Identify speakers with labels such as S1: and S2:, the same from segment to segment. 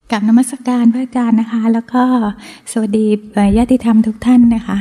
S1: กับนมัสการพระอาจารย์นะคะแล้วก็สวัสดีญาติธรรมทุกท่านนะคะ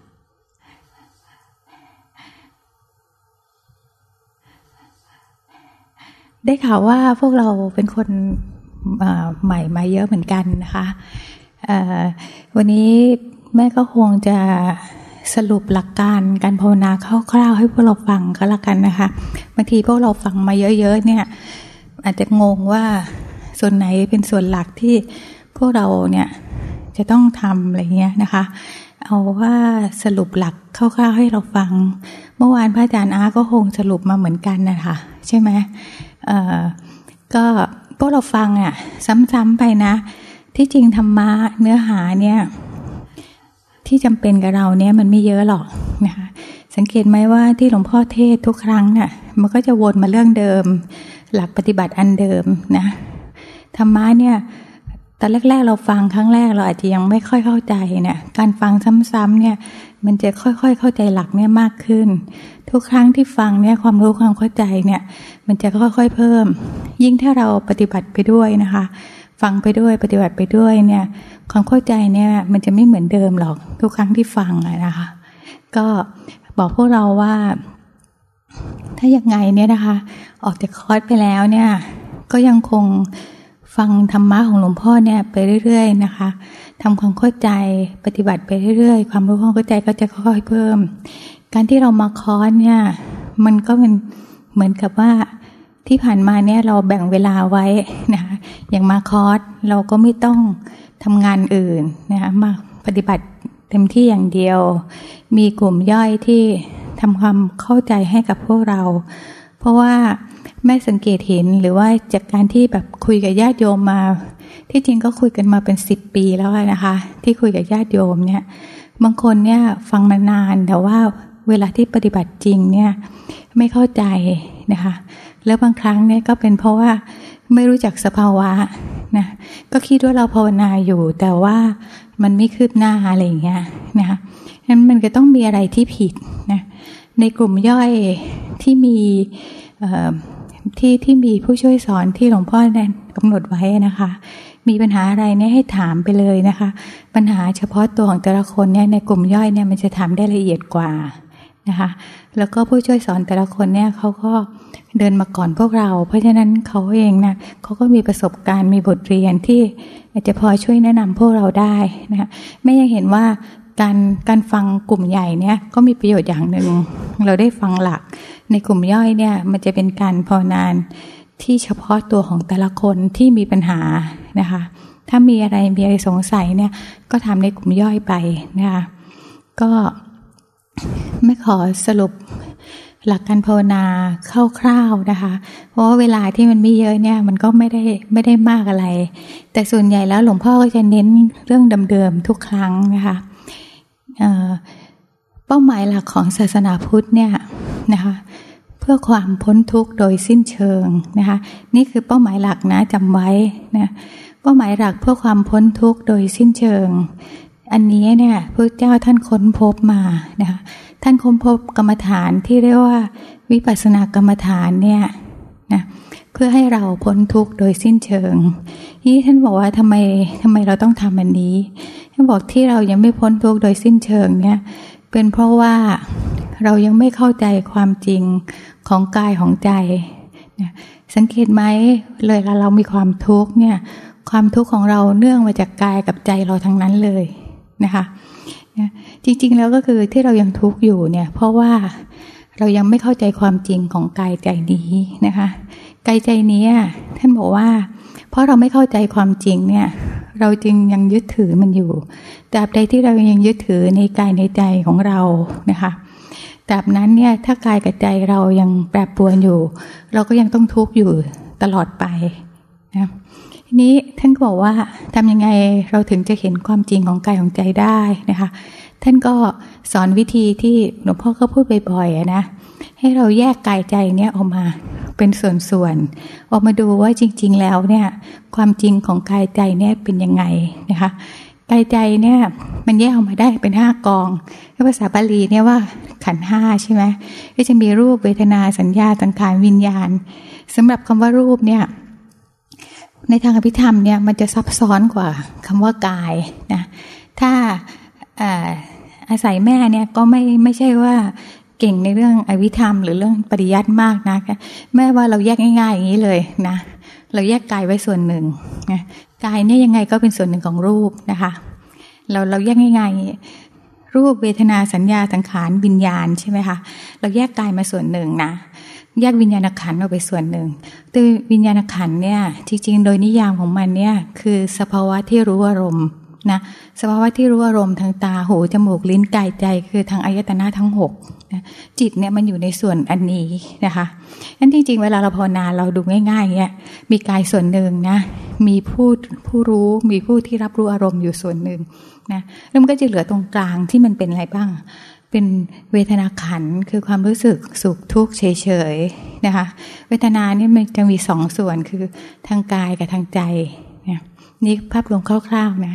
S1: ได้ข่าวว่าพวกเราเป็นคนใหม่มาเยอะเหมือนกันนะคะวันนี้แม่ก็คงจะสรุปหลักการการภาวนาคร่าวๆให้พวกเราฟังก็แล้วกันนะคะบางทีพวกเราฟังมาเยอะๆเนี่ยอาจจะงงว่าส่วนไหนเป็นส่วนหลักที่พวกเราเนี่ยจะต้องทำอะไรเงี้ยนะคะเอาว่าสรุปหลักคร่าวๆให้เราฟังเมื่อวานพระอาจารย์อาก็คงสรุปมาเหมือนกันนะคะใช่ไหมก็พวกเราฟังอ่ะซ้ำๆไปนะที่จริงธรรมะเนื้อหาเนี่ยที่จำเป็นกับเราเนี่ยมันไม่เยอะหรอกนะคะสังเกตไหมว่าที่หลวงพ่อเทศทุกครั้งเนี่ยมันก็จะวนมาเรื่องเดิมหลักปฏิบัติอันเดิมนะธรรมะเนี่ยตอนแรกๆเราฟังครั้งแรกเราอาจจะยังไม่ค่อยเข้าใจเนี่ยการฟังซ้ำๆเนี่ยมันจะค่อยๆเข้าใจหลักเนี่ยมากขึ้นทุกครั้งที่ฟังเนี่ยความรู้ความเข้าใจเนี่ยมันจะค่อยๆเพิ่มยิ่งถ้าเราปฏิบัติไปด้วยนะคะฟังไปด้วยปฏิบัติไปด้วยเนี่ยความเข้าใจเนี่ยมันจะไม่เหมือนเดิมหรอกทุกครั้งที่ฟังนะคะก็บอกพวกเราว่าถ้ายังไงเนี่ยนะคะออกจากคอร์สไปแล้วเนี่ยก็ยังคงฟังธรรมะของหลวงพ่อเนี่ยไปเรื่อยๆนะคะทำความเข้าใจปฏิบัติไปเรื่อยๆความรู้ความเข้าใจก็จะค่อยๆเพิ่มการที่เรามาคอร์สเนี่ยมันก็เป็นเหมือนกับว่าที่ผ่านมาเนี่ยเราแบ่งเวลาไว้นะคะอย่างมาคอร์สเราก็ไม่ต้องทำงานอื่นนะคะมาปฏิบัติเต็มที่อย่างเดียวมีกลุ่มย่อยที่ทำความเข้าใจให้กับพวกเราเพราะว่าแม่สังเกตเห็นหรือว่าจากการที่แบบคุยกับญาติโยมมาที่จริงก็คุยกันมาเป็น10 ปีแล้วนะคะที่คุยกับญาติโยมเนี่ยบางคนเนี่ยฟังมานานแต่ว่าเวลาที่ปฏิบัติจริงเนี่ยไม่เข้าใจนะคะแล้วบางครั้งเนี่ยก็เป็นเพราะว่าไม่รู้จักสภาวะนะก็คิดว่าเราภาวนาอยู่แต่ว่ามันไม่คืบหน้าอะไรอย่างเงี้ยนะคะงั้นมันก็ต้องมีอะไรที่ผิดนะในกลุ่มย่อยที่มีที่มีผู้ช่วยสอนที่หลวงพ่อได้กำหนดไว้นะคะมีปัญหาอะไรเนี่ยให้ถามไปเลยนะคะปัญหาเฉพาะตัวของแต่ละคนเนี่ยในกลุ่มย่อยเนี่ยมันจะถามได้ละเอียดกว่านะคะแล้วก็ผู้ช่วยสอนแต่ละคนเนี่ยเขาก็เดินมาก่อนพวกเราเพราะฉะนั้นเขาเองนะเขาก็มีประสบการณ์มีบทเรียนที่อาจจะพอช่วยแนะนำพวกเราได้นะคะไม่ยังเห็นว่าการฟังกลุ่มใหญ่เนี่ยก็มีประโยชน์อย่างหนึ่งเราได้ฟังหลักในกลุ่มย่อยเนี่ยมันจะเป็นการภาวนาที่เฉพาะตัวของแต่ละคนที่มีปัญหานะคะถ้ามีอะไรสงสัยเนี่ยก็ทำในกลุ่มย่อยไปนะคะก็ไม่ขอสรุปหลักการภาวนาคร่าวๆนะคะเพราะว่าเวลาที่มันไม่เยอะเนี่ยมันก็ไม่ได้มากอะไรแต่ส่วนใหญ่แล้วหลวงพ่อก็จะเน้นเรื่องเดิมๆทุกครั้งนะคะเป้าหมายหลักของศาสนาพุทธเนี่ยนะคะเพื่อความพ้นทุกข์โดยสิ้นเชิงนะคะนี่คือเป้าหมายหลักนะจำไว้นะเป้าหมายหลักเพื่อความพ้นทุกข์โดยสิ้นเชิงอันนี้เนี่ยพระเจ้าท่านค้นพบมานะคะท่านค้นพบกรรมฐานที่เรียกว่าวิปัสสนากรรมฐานเนี่ยนะเพื่อให้เราพ้นทุกข์โดยสิ้นเชิงนี่ท่านบอกว่าทำไมเราต้องทำอันนี้ท่านบอกที่เรายังไม่พ้นทุกข์โดยสิ้นเชิงเนี่ยเป็นเพราะว่าเรายังไม่เข้าใจความจริงของกายของใจนะสังเกตไหมเลยเรามีความทุกข์เนี่ยความทุกข์ของเราเนื่องมาจากกายกับใจเราทั้งนั้นเลยนะคะจริงๆแล้วก็คือที่เรายังทุกข์อยู่เนี่ยเพราะว่าเรายังไม่เข้าใจความจริงของกายใจนี้นะคะกายใจนี้ท่านบอกว่าเพราะเราไม่เข้าใจความจริงเนี่ยเราจึงยังยึดถือมันอยู่ตราบใดที่เรายังยึดถือในกายในใจของเรานะคะตราบนั้นเนี่ยถ้ากายกับใจเรายังแปรปรวนอยู่เราก็ยังต้องทุกข์อยู่ตลอดไปนะทีนี้ท่านก็บอกว่าทำยังไงเราถึงจะเห็นความจริงของกายของใจได้นะคะท่านก็สอนวิธีที่หลวงพ่อก็พูดบ่อยๆนะให้เราแยกกายใจเนี่ยออกมาเป็นส่วนๆออกมาดูว่าจริงๆแล้วเนี่ยความจริงของกายใจเนี่ยเป็นยังไงนะคะกายใจเนี่ยมันแยกออกมาได้เป็น5 กองภาษาบาลีเนี่ยว่าขันธ์5ใช่ไหมก็จะมีรูปเวทนาสัญญาสังขารวิญญาณสำหรับคำว่ารูปเนี่ยในทางอภิธรรมเนี่ยมันจะซับซ้อนกว่าคำว่ากายนะถ้าอาศัยแม่เนี่ยก็ไม่ใช่ว่าเก่งในเรื่องอภิธรรมหรือเรื่องปริยัติมากนะแม่ว่าเราแยกง่ายๆอย่างนี้เลยนะเราแยกกายไว้ส่วนหนึ่งนะกายเนี่ยยังไงก็เป็นส่วนหนึ่งของรูปนะคะเราแยกง่ายๆรูปเวทนาสัญญาสังขารวิญญาณใช่ไหมคะเราแยกกายมาส่วนหนึ่งนะแยกวิญญาณขันธ์ออกไปส่วนหนึ่งตัววิญญาณขันธ์เนี่ยจริงๆโดยนิยามของมันเนี่ยคือสภาวะที่รู้อารมณ์นะสภาวะที่รู้อารมณ์ทางตาหูจมูกลิ้นกายใจคือทางอายตนะทั้ง6นะจิตเนี่ยมันอยู่ในส่วนอันนี้นะคะงั้นจริงๆเวลาเราภาวนาเราดูง่ายๆเนี่ยมีกายส่วนหนึ่งนะมีผู้รู้มีผู้ที่รับรู้อารมณ์อยู่ส่วนหนึ่งนะแล้วมันก็จะเหลือตรงกลางที่มันเป็นอะไรบ้างเป็นเวทนาขันธ์คือความรู้สึกสุขทุกข์เฉยๆนะคะเวทนาเนี่ยมันจะมี2ส่วนคือทางกายกับทางใจเนี่ยนี่ภาพรวมคร่าวๆนะ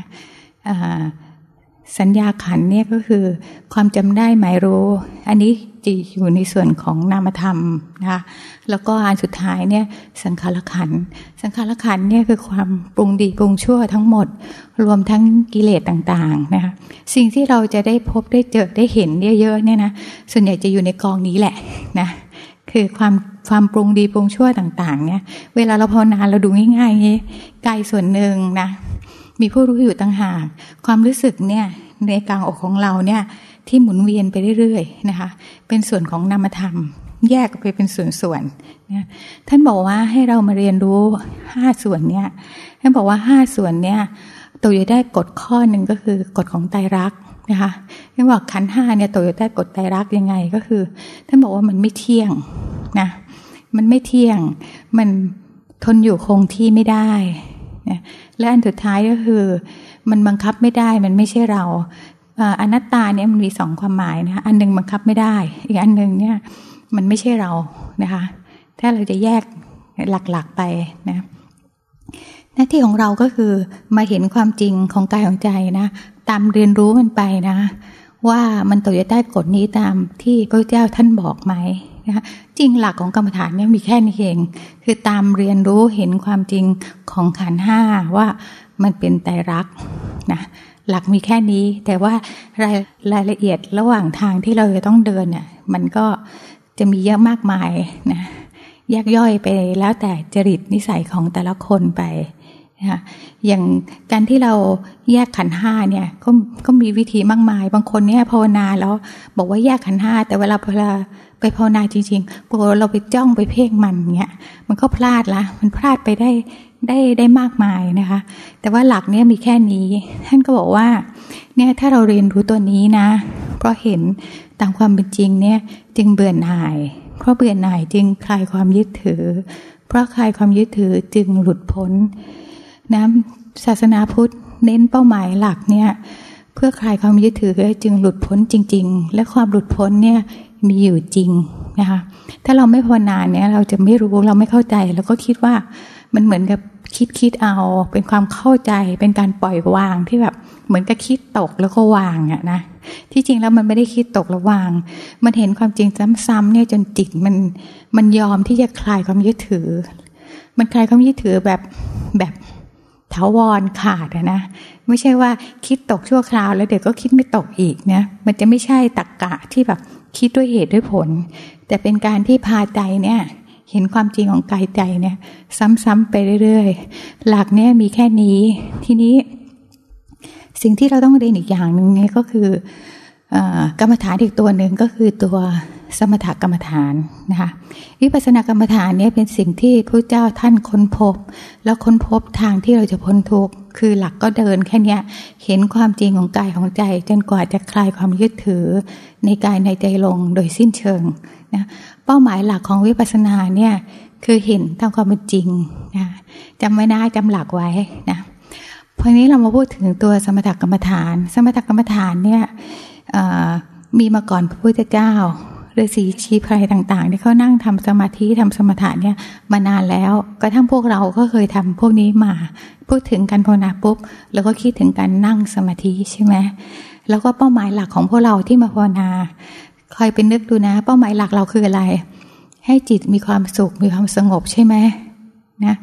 S1: สัญญาขันธ์เนี่ยก็คือความจำได้หมายรู้อันนี้จะอยู่ในส่วนของนามธรรมนะคะแล้วก็อันสุดท้ายเนี่ยสังขารขันธ์สังขารขันธ์เนี่ยคือความปรุงดีปรุงชั่วทั้งหมดรวมทั้งกิเลสต่างๆนะคะสิ่งที่เราจะได้พบได้เจอได้เห็นเยอะๆเนี่ยนะส่วนใหญ่จะอยู่ในกองนี้แหละนะคือความปรุงดีปรุงชั่วต่างๆเนี่ยเวลาเราภาวนาเราดูง่ายๆกายส่วนหนึ่งนะมีผู้รู้อยู่ต่างหากความรู้สึกเนี่ยในกลางอกของเราเนี่ยที่หมุนเวียนไปเรื่อยๆนะคะเป็นส่วนของนามธรรมแยกไปเป็นส่วนๆนะท่านบอกว่าให้เรามาเรียนรู้5ส่วนเนี่ยท่านบอกว่า5ส่วนเนี่ยตัวอยู่ได้กฎข้อหนึ่งก็คือกฎของไตรลักษณ์นะคะท่านบอกขันธ์5เนี่ยตัวอยู่ได้กฎไตรลักษณ์ยังไงก็คือท่านบอกว่ามันไม่เที่ยงนะมันไม่เที่ยงมันทนอยู่คงที่ไม่ได้นะและอันสุดท้ายก็คือมันบังคับไม่ได้มันไม่ใช่เราอนัตตาเนี่ยมันมี2ความหมายนะอันนึงบังคับไม่ได้อีกอันนึงเนี่ยมันไม่ใช่เรานะคะถ้าเราจะแยกหลักๆไปนะหน้าที่ของเราก็คือมาเห็นความจริงของกายของใจนะตามเรียนรู้มันไปนะว่ามันตกอยู่ใต้กฎนี้ตามที่พระเจ้าท่านบอกไหมนะคะจริงหลักของกรรมฐานเนี่ยมีแค่นี้เองคือตามเรียนรู้เห็นความจริงของขันธ์5ว่ามันเป็นไตรลักษณ์นะหลักมีแค่นี้แต่ว่ารายละเอียดระหว่างทางที่เราจะต้องเดินเนี่ยมันก็จะมีเยอะมากมายนะแยกย่อยไปแล้วแต่จริตนิสัยของแต่ละคนไปนะอย่างการที่เราแยกขันธ์5เนี่ยก็มีวิธีมากมายบางคนเนี่ยภาวนาแล้วบอกว่าแยกขันธ์5แต่เวลาไปภาวนาจริงๆพอเราไปจ้องไปเพ่งมันเงี้ยมันก็พลาดละมันพลาดไปได้มากมายนะคะแต่ว่าหลักเนี่ยมีแค่นี้ท่านก็บอกว่าเนี่ยถ้าเราเรียนรู้ตัวนี้นะเพราะเห็นตามความเป็นจริงเนี่ยจึงเบื่อหน่ายเพราะเบื่อหน่ายจึงคลายความยึดถือเพราะคลายความยึดถือจึงหลุดพ้นนะศาสนาพุทธเน้นเป้าหมายหลักเนี่ยเพื่อคลายความยึดถือจึงหลุดพ้นจริงๆและความหลุดพ้นเนี่ยมีอยู่จริงนะคะถ้าเราไม่ภาวนาเนี่ยเราจะไม่รู้เราไม่เข้าใจแล้วก็คิดว่ามันเหมือนกับคิดเอาเป็นความเข้าใจเป็นการปล่อยวางที่แบบเหมือนกับคิดตกแล้วก็วางอะนะที่จริงแล้วมันไม่ได้คิดตกแล้ววางมันเห็นความจริงซ้ำๆเนี่ยจนจิตมันยอมที่จะคลายความยึดถือมันคลายความยึดถือแบบถาวรขาดนะไม่ใช่ว่าคิดตกชั่วคราวแล้วเดี๋ยวก็คิดไม่ตกอีกนะมันจะไม่ใช่ตรรกะที่แบบคิดด้วยเหตุด้วยผลแต่เป็นการที่พาใจเนี่ยเห็นความจริงของกายใจเนี่ยซ้ำๆไปเรื่อยๆหลักเนี่ยมีแค่นี้ทีนี้สิ่งที่เราต้องเรียนอีกอย่างหนึ่งเนี่ยก็คือกรรมฐานอีกตัวหนึ่งก็คือตัวสมถกรรมฐานนะคะวิปัสสนากรรมฐานเนี่ยเป็นสิ่งที่พระเจ้าท่านค้นพบแล้วค้นพบทางที่เราจะพ้นทุกข์คือหลักก็เดินแค่นี้เห็นความจริงของกายของใจจนกว่าจะคลายความยึดถือในกายในใจลงโดยสิ้นเชิงนะเป้าหมายหลักของวิปัสสนาเนี่ยคือเห็นตามความเป็นจริงนะจำไว้นะจำหลักไว้นะพอนี้เรามาพูดถึงตัวสมถกรรมฐานสมถกรรมฐานเนี่ยมีมาก่อนพระพุทธเจ้าฤาษีชีไพรต่างๆที่เขานั่งทำสมาธิทำสมถะเนี่ยมานานแล้วกระทั่งพวกเราก็เคยทำพวกนี้มาพูดถึงการภาวนาปุ๊บแล้วก็คิดถึงการนั่งสมาธิใช่ไหมแล้วก็เป้าหมายหลักของพวกเราที่มาภาวนาคอยเป็นนึกดูนะเป้าหมายหลักเราคืออะไรให้จิตมีความสุขมีความสงบใช่ไหมนะ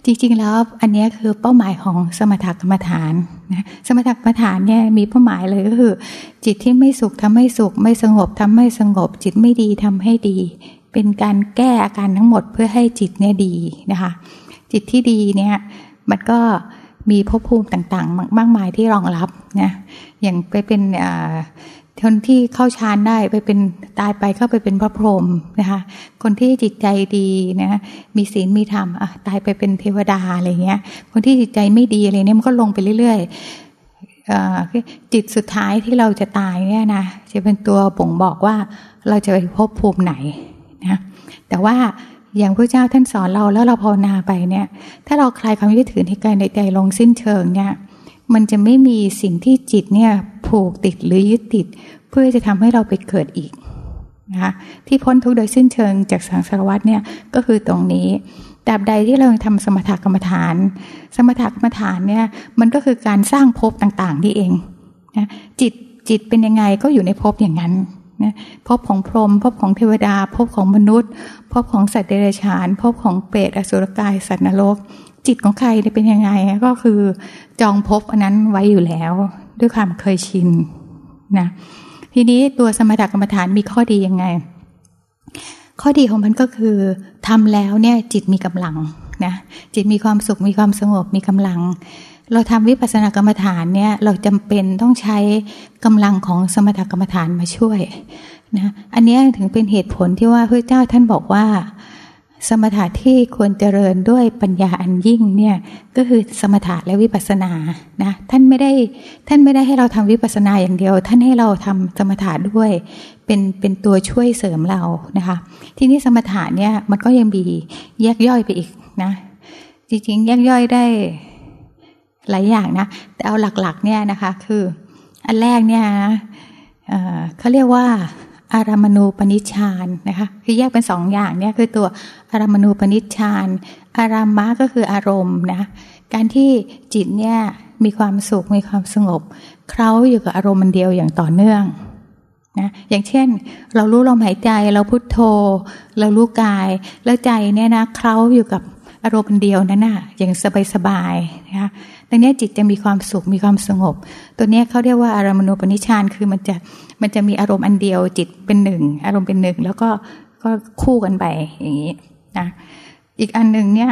S1: จริงๆแล้วอันนี้คือเป้าหมายของสมถกรรมฐานนะสมถกรรมฐานเนี่ยมีเป้าหมายเลยก็คือจิตที่ไม่สุขทำให้สุขไม่สงบทำให้สงบจิตไม่ดีทำให้ดีเป็นการแก้อาการทั้งหมดเพื่อให้จิตเนี่ยดีนะคะจิตที่ดีเนี่ยมันก็มีภพภูมิต่างๆมากมายที่รองรับนะอย่างไปเป็นคนที่เข้าฌานได้ไปเป็นตายไปเข้าไปเป็นพระพรหมนะคะคนที่จิตใจดีนะมีศีลมีธรรมตายไปเป็นเทวดาอะไรเงี้ยคนที่จิตใจไม่ดีอะไรเนี่ยมันก็ลงไปเรื่อยๆจิตสุดท้ายที่เราจะตายเนี่ยนะจะเป็นตัวบ่งบอกว่าเราจะไปภพภูมิไหนนะแต่ว่าอย่างพระเจ้าท่านสอนเราแล้วเราภาวนาไปเนี่ยถ้าเราคลายความยึดถือในกายในใจลงสิ้นเชิงเนี่ยมันจะไม่มีสิ่งที่จิตเนี่ยผูกติดหรือยึดติดเพื่อจะทำให้เราไปเกิดอีกนะคะที่พ้นทุกข์โดยสิ้นเชิงจากสังสารวัฏเนี่ยก็คือตรงนี้ตราบใดที่เราทำสมถกรรมฐานสมถกรรมฐานเนี่ยมันก็คือการสร้างภพต่างๆนี่เองนะจิตเป็นยังไงก็อยู่ในภพอย่างนั้นนะภพของพรหมภพของเทวดาภพของมนุษย์ภพของสัตว์เดรัจฉานภพของเปรตอสุรกายสัตว์นรกจิตของใครเป็นยังไงก็คือจองภพอันนั้นไว้อยู่แล้วด้วยความเคยชินนะทีนี้ตัวสมถกรรมฐานมีข้อดียังไงข้อดีของมันก็คือทำแล้วเนี่ยจิตมีกำลังนะจิตมีความสุขมีความสงบมีกำลังเราทำวิปัสสนากรรมฐานเนี่ยเราจำเป็นต้องใช้กำลังของสมถกรรมฐานมาช่วยนะอันนี้ถึงเป็นเหตุผลที่ว่าพระเจ้าท่านบอกว่าสมถะที่ควรเจริญด้วยปัญญาอันยิ่งเนี่ยก็คือสมถะและวิปัสสนานะท่านไม่ได้ให้เราทำวิปัสสนาอย่างเดียวท่านให้เราทำสมถะด้วยเป็นตัวช่วยเสริมเรานะคะทีนี้สมถะเนี่ยมันก็ยังมีแยกย่อยไปอีกนะจริงๆแยกย่อยได้หลายอย่างนะแต่เอาหลักๆเนี่ยนะคะคืออันแรกเนี่ยเขาเรียกว่าอารามณูปนิชฌานนะคะคือแยกเป็น2อย่างเนี่ยคือตัวอารามณูปนิชฌานอารามะก็คืออารมณ์นะการที่จิตเนี่ยมีความสุขมีความสงบเคล้าอยู่กับอารมณ์มันเดียวอย่างต่อเนื่องนะอย่างเช่นเรารู้ลมหายใจเราพุทโธเรารู้กายแล้วใจเนี่ยนะเคล้าอยู่กับอารมณ์เดียวนั้นน่ะอย่างสบายๆนะคะตรงนี้จิตจะมีความสุขมีความสงบตัวนี้เขาเรียกว่าอารามณูปนิชฌานคือมันจะมีอารมณ์อันเดียวจิตเป็นหนึ่งอารมณ์เป็นหนึ่งแล้วก็คู่กันไปอย่างนี้นะอีกอันหนึ่งเนี่ย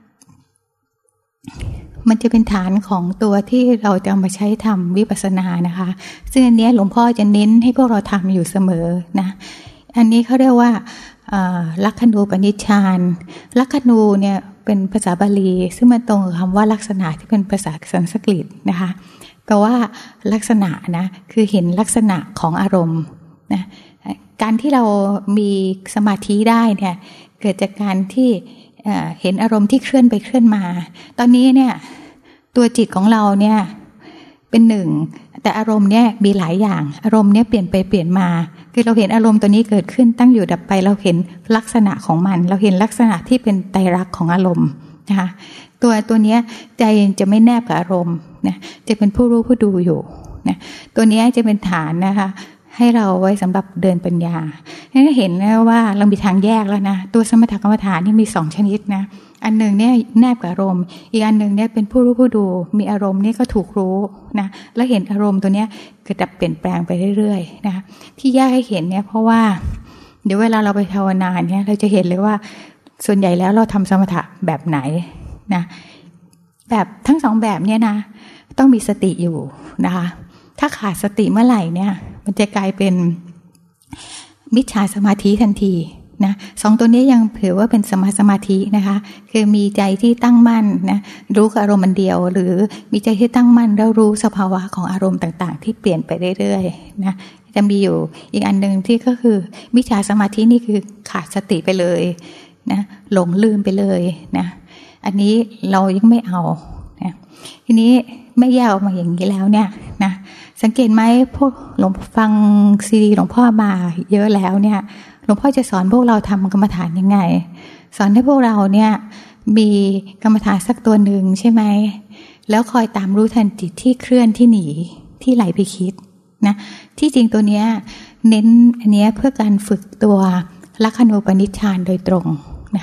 S1: มันจะเป็นฐานของตัวที่เราจะเอามาใช้ทำวิปัสสนานะคะซึ่งอันนี้หลวงพ่อจะเน้นให้พวกเราทำอยู่เสมอนะอันนี้เขาเรียกว่าลักขณูปนิชฌานลักขณูเนี่ยเป็นภาษาบาลีซึ่งมันตรงกับคำว่าลักษณะที่เป็นภาษาสันสกฤตนะคะแปลว่าลักษณะนะคือเห็นลักษณะของอารมณ์นะการที่เรามีสมาธิได้เนี่ยเกิดจากการที่เห็นอารมณ์ที่เคลื่อนไปเคลื่อนมาตอนนี้เนี่ยตัวจิตของเราเนี่ยเป็นหนึ่งแต่อารมณ์เนี่ยมีหลายอย่างอารมณ์เนี่ยเปลี่ยนไปเปลี่ยนมาคือเราเห็นอารมณ์ตัวนี้เกิดขึ้นตั้งอยู่ดับไปเราเห็นลักษณะของมันเราเห็นลักษณะที่เป็นไตรลักษณ์ของอารมณ์นะคะตัวนี้ใจจะไม่แนบกับอารมณ์นะจะเป็นผู้รู้ผู้ดูอยู่นะตัวนี้จะเป็นฐานนะคะให้เราไว้สำหรับเดินปัญญาให้เห็นนะว่าเรามีทางแยกแล้วนะตัวสมถกรรมฐานนี่มี2ชนิดนะอันหนึ่งเนี่ยแนบกับอารมณ์อีกอันหนึ่งเนี่ยเป็นผู้รู้ผู้ดูมีอารมณ์นี่ก็ถูกรู้นะแล้วเห็นอารมณ์ตัวเนี้ยเกิดดับเปลี่ยนแปลงไปเรื่อยๆนะที่แยกให้เห็นเนี่ยเพราะว่าเดี๋ยวเวลาเราไปภาวนาเนี่ยเราจะเห็นเลยว่าส่วนใหญ่แล้วเราทำสมถะแบบไหนนะแบบทั้ง2แบบเนี่ยนะต้องมีสติอยู่นะคะถ้าขาดสติเมื่อไหร่เนี่ยมันจะกลายเป็นมิจฉาสมาธิทันทีนะ2ตัวนี้ยังถือว่าเป็นสมาธินะคะคือมีใจที่ตั้งมั่นนะรู้กับอารมณ์มันเดียวหรือมีใจที่ตั้งมั่นแล้วรู้สภาวะของอารมณ์ต่างๆที่เปลี่ยนไปเรื่อยๆนะจะมีอยู่อีกอันนึงที่ก็คือมิจฉาสมาธินี่คือขาดสติไปเลยนะหลงลืมไปเลยนะอันนี้เรายังไม่เอานะทีนี้ไม่แยกออกมาอย่างนี้แล้วเนี่ยนะสังเกตไหมพวกหลวงฟังซีดีหลวงพ่อมาเยอะแล้วเนี่ยหลวงพ่อจะสอนพวกเราทำกรรมฐานยังไงสอนให้พวกเราเนี่ยมีกรรมฐานสักตัวหนึ่งใช่ไหมแล้วคอยตามรู้ทันจิตที่เคลื่อนที่หนีที่ไหลไปคิดนะที่จริงตัวเนี้ยเน้นอันเนี้ยเพื่อการฝึกตัวลักขณูปนิชฌานโดยตรงนะคะ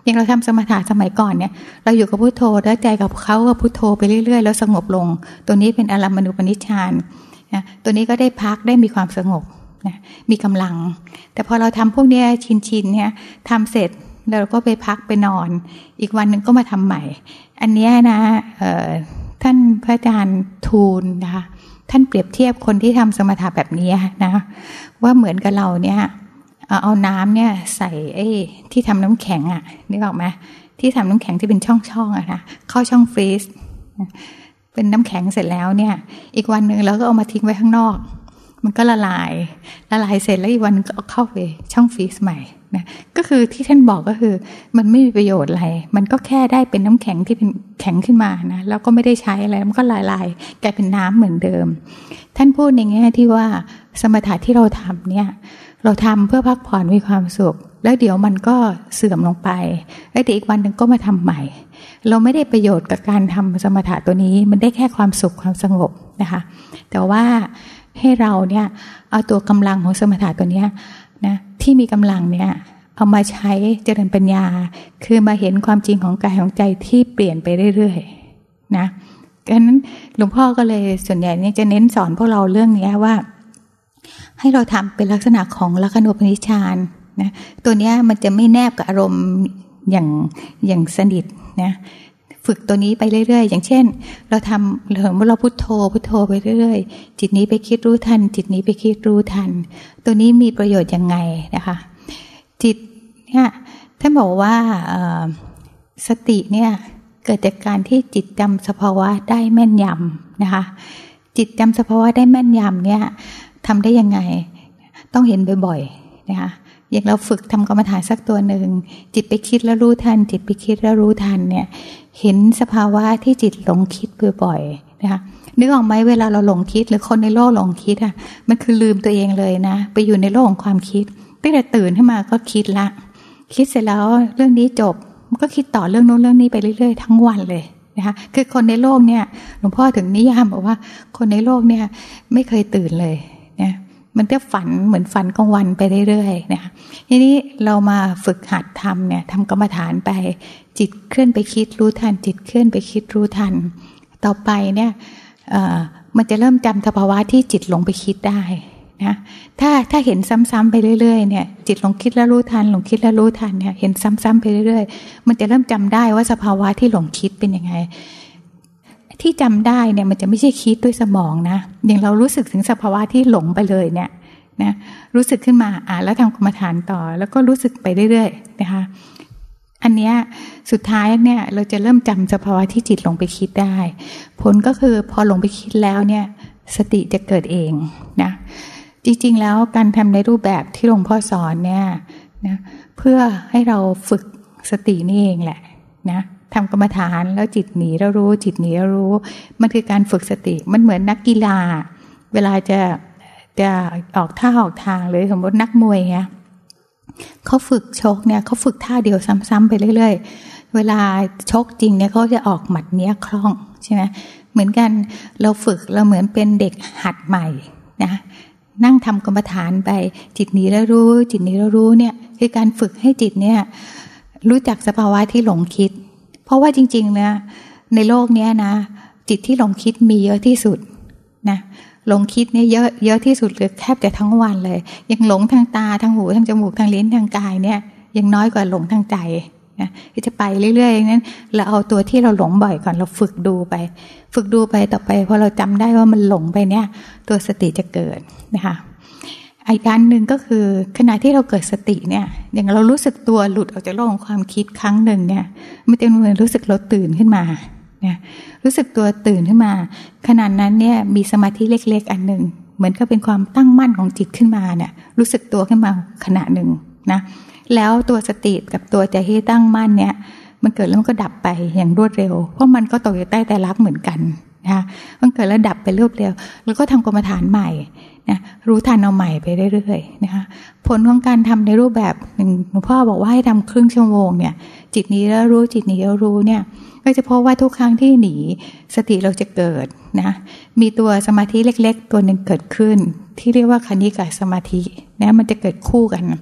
S1: อย่างเราทำสมถะสมัยก่อนเนี่ยเราอยู่กับพุทโธแล้วใจกับเขากับพุทโธไปเรื่อยๆแล้วสงบลงตัวนี้เป็นอารัมมณูปนิชฌานนะตัวนี้ก็ได้พักได้มีความสงบนะมีกำลังแต่พอเราทำพวกนี้ชินเนี่ยทำเสร็จเราก็ไปพักไปนอนอีกวันหนึ่งก็มาทำใหม่อันนี้นะท่านพระอาจารย์ทูลนะคะท่านเปรียบเทียบคนที่ทำสมถะแบบนี้นะว่าเหมือนกับเราเนี่ยเอาน้ำเนี่ยใส่ไอ้ที่ทำน้ำแข็งอ่ะนึกออกไหมที่ทำน้ำแข็งที่เป็นช่องๆอะนะเข้าช่องฟรีซเป็นน้ำแข็งเสร็จแล้วเนี่ยอีกวันหนึ่งเราก็เอามาทิ้งไว้ข้างนอกมันก็ละลายเสร็จแล้วอีกวันก็เอาเข้าไปช่องฟรีซใหม่นะก็คือที่ท่านบอกก็คือมันไม่มีประโยชน์อะไรมันก็แค่ได้เป็นน้ำแข็งที่เป็นแข็งขึ้นมานะแล้วก็ไม่ได้ใช้อะไรมันก็ละลายกลายเป็นน้ำเหมือนเดิมท่านพูดในแง่ที่ว่าสมถะที่เราทำเนี่ยเราทำเพื่อพักผ่อนมีความสุขแล้วเดี๋ยวมันก็เสื่อมลงไปแล้วเดี๋ยวอีกวันหนึ่งก็มาทำใหม่เราไม่ได้ประโยชน์กับการทำสมถะตัวนี้มันได้แค่ความสุขความสงบนะคะแต่ว่าให้เราเนี่ยเอาตัวกำลังของสมถะตัวเนี้ยนะที่มีกำลังเนี่ยเอามาใช้เจริญปัญญาคือมาเห็นความจริงของกายของใจที่เปลี่ยนไปเรื่อยๆนะดังนั้นหลวงพ่อก็เลยส่วนใหญ่เนี่ยจะเน้นสอนพวกเราเรื่องนี้ว่าให้เราทำเป็นลักษณะของลักขณูปนิชฌานนะตัวนี้มันจะไม่แนบกับอารมณ์อย่างสนิทนะฝึกตัวนี้ไปเรื่อยๆอย่างเช่นเราทำเราพุทโธไปเรื่อยๆจิตนี้ไปคิดรู้ทันจิตนี้ไปคิดรู้ทันตัวนี้มีประโยชน์ยังไงนะคะจิตเนี่ยท่านบอกว่าสติเนี่ยเกิดจากการที่จิตจำสภาวะได้แม่นยำนะคะจิตจำสภาวะได้แม่นยำเนี่ยทำได้ยังไงต้องเห็นบ่อยๆนะคะอย่างเราฝึกทำกรรมฐานสักตัวหนึ่งจิตไปคิดแล้วรู้ทันจิตไปคิดแล้วรู้ทันเนี่ยเห็นสภาวะที่จิตหลงคิดบ่อยๆนะคะนึกออกไหมเวลาเราหลงคิดหรือคนในโลกหลงคิดอ่ะมันคือลืมตัวเองเลยนะไปอยู่ในโลกของความคิดตั้งแต่ตื่นขึ้นมาก็คิดละคิดเสร็จแล้วเรื่องนี้จบมันก็คิดต่อเรื่องโน้นเรื่องนี้ไปเรื่อยๆทั้งวันเลยนะคะคือคนในโลกเนี่ยหลวงพ่อถึงนิยามบอกว่าคนในโลกเนี่ยไม่เคยตื่นเลยเนี่ยมันจะฝันเหมือนฝันกลางวันไปเรื่อยๆนะคะทีนี้เรามาฝึกหัดทำเนี่ยทำกรรมฐานไปจิตเคลื่อนไปคิดรู้ทันจิตเคลื่อนไปคิดรู้ทันต่อไปเนี่ยมันจะเริ่มจำสภาวะที่จิตหลงไปคิดได้นะถ้าเห็นซ้ำๆไปเรื่อยๆเนี่ยจิตหลงคิดแล้วรู้ทันหลงคิดแล้วรู้ทันเนี่ยเห็นซ้ำๆไปเรื่อยๆมันจะเริ่มจำได้ว่าสภาวะที่หลงคิดเป็นยังไงที่จำได้เนี่ยมันจะไม่ใช่คิดด้วยสมองนะอย่างเรารู้สึกถึงสภาวะที่หลงไปเลยเนี่ยนะรู้สึกขึ้นมาแล้วทำกรรมฐานต่อแล้วก็รู้สึกไปเรื่อยๆนะคะอันเนี้ยสุดท้ายเนี่ยเราจะเริ่มจำสภาวะที่จิตหลงไปคิดได้ผลก็คือพอหลงไปคิดแล้วเนี่ยสติจะเกิดเองนะจริงๆแล้วการทำในรูปแบบที่หลวงพ่อสอนเนี่ยนะเพื่อให้เราฝึกสตินี่เองแหละนะทำกรรมฐานแล้วจิตหนีแล้วรู้จิตหนีแล้วรู้มันคือการฝึกสติมันเหมือนนักกีฬาเวลาจะออกท่าออกทางเลยสมมตินักมวยเนี่ยเขาฝึกชกเนี่ยเขาฝึกท่าเดียวซ้ำๆไปเรื่อยๆเวลาชกจริงเนี่ยเขาจะออกหมัดเนี้ยคล่องใช่ไหมเหมือนกันเราฝึกเราเหมือนเป็นเด็กหัดใหม่นะนั่งทำกรรมฐานไปจิตหนีแล้วรู้จิตหนีแล้วรู้เนี่ยคือการฝึกให้จิตเนี่ยรู้จักสภาวะที่หลงคิดเพราะว่าจริงๆนะในโลกนี้นะจิตที่หลงคิดมีเยอะที่สุดนะหลงคิดเนี่ยเยอะที่สุดเลยแทบจะทั้งวันเลยยังหลงทางตาทางหูทางจมูกทางลิ้นทางกายเนี่ยยังน้อยกว่าหลงทางใจนะจะไปเรื่อยๆนั้นเราเอาตัวที่เราหลงบ่อยก่อนเราฝึกดูไปต่อไปพอเราจำได้ว่ามันหลงไปเนี่ยตัวสติจะเกิดนะคะอีกอันหนึ่งก็คือขณะที่เราเกิดสติเนี่ยอย่างเรารู้สึกตัวหลุดออกจากโลกของความคิดครั้งหนึ่งเนี่ยมันจะเหมือนรู้สึกเราตื่นขึ้นมาเนี่ยรู้สึกตัวตื่นขึ้นมาขณะนั้นเนี่ยมีสมาธิเล็กๆอันหนึ่งเหมือนกับเป็นความตั้งมั่นของจิตขึ้นมาเนี่ยรู้สึกตัวขึ้นมาขณะหนึ่งนะแล้วตัวสติกับตัวใจที่ตั้งมั่นเนี่ยมันเกิดแล้วมันก็ดับไปอย่างรวดเร็วเพราะมันก็ตกอยู่ใต้ไตรลักษณ์เหมือนกันนะคะมันเกิดแล้วดับไปรวดเร็วแล้วก็ทำกรรมฐานใหม่นะรู้ทันเอาใหม่ไปเรื่อยๆนะคะผลของการทำในรูปแบบหลวงพ่อบอกว่าให้ทำครึ่งชั่วโมงเนี่ยจิตนี้แล้วรู้จิตนี้แล้วรู้เนี่ยก็จะพบว่าทุกครั้งที่หนีสติเราจะเกิดนะมีตัวสมาธิเล็กๆตัวหนึ่งเกิดขึ้นที่เรียกว่าคณิกะสมาธินะมันจะเกิดคู่กัน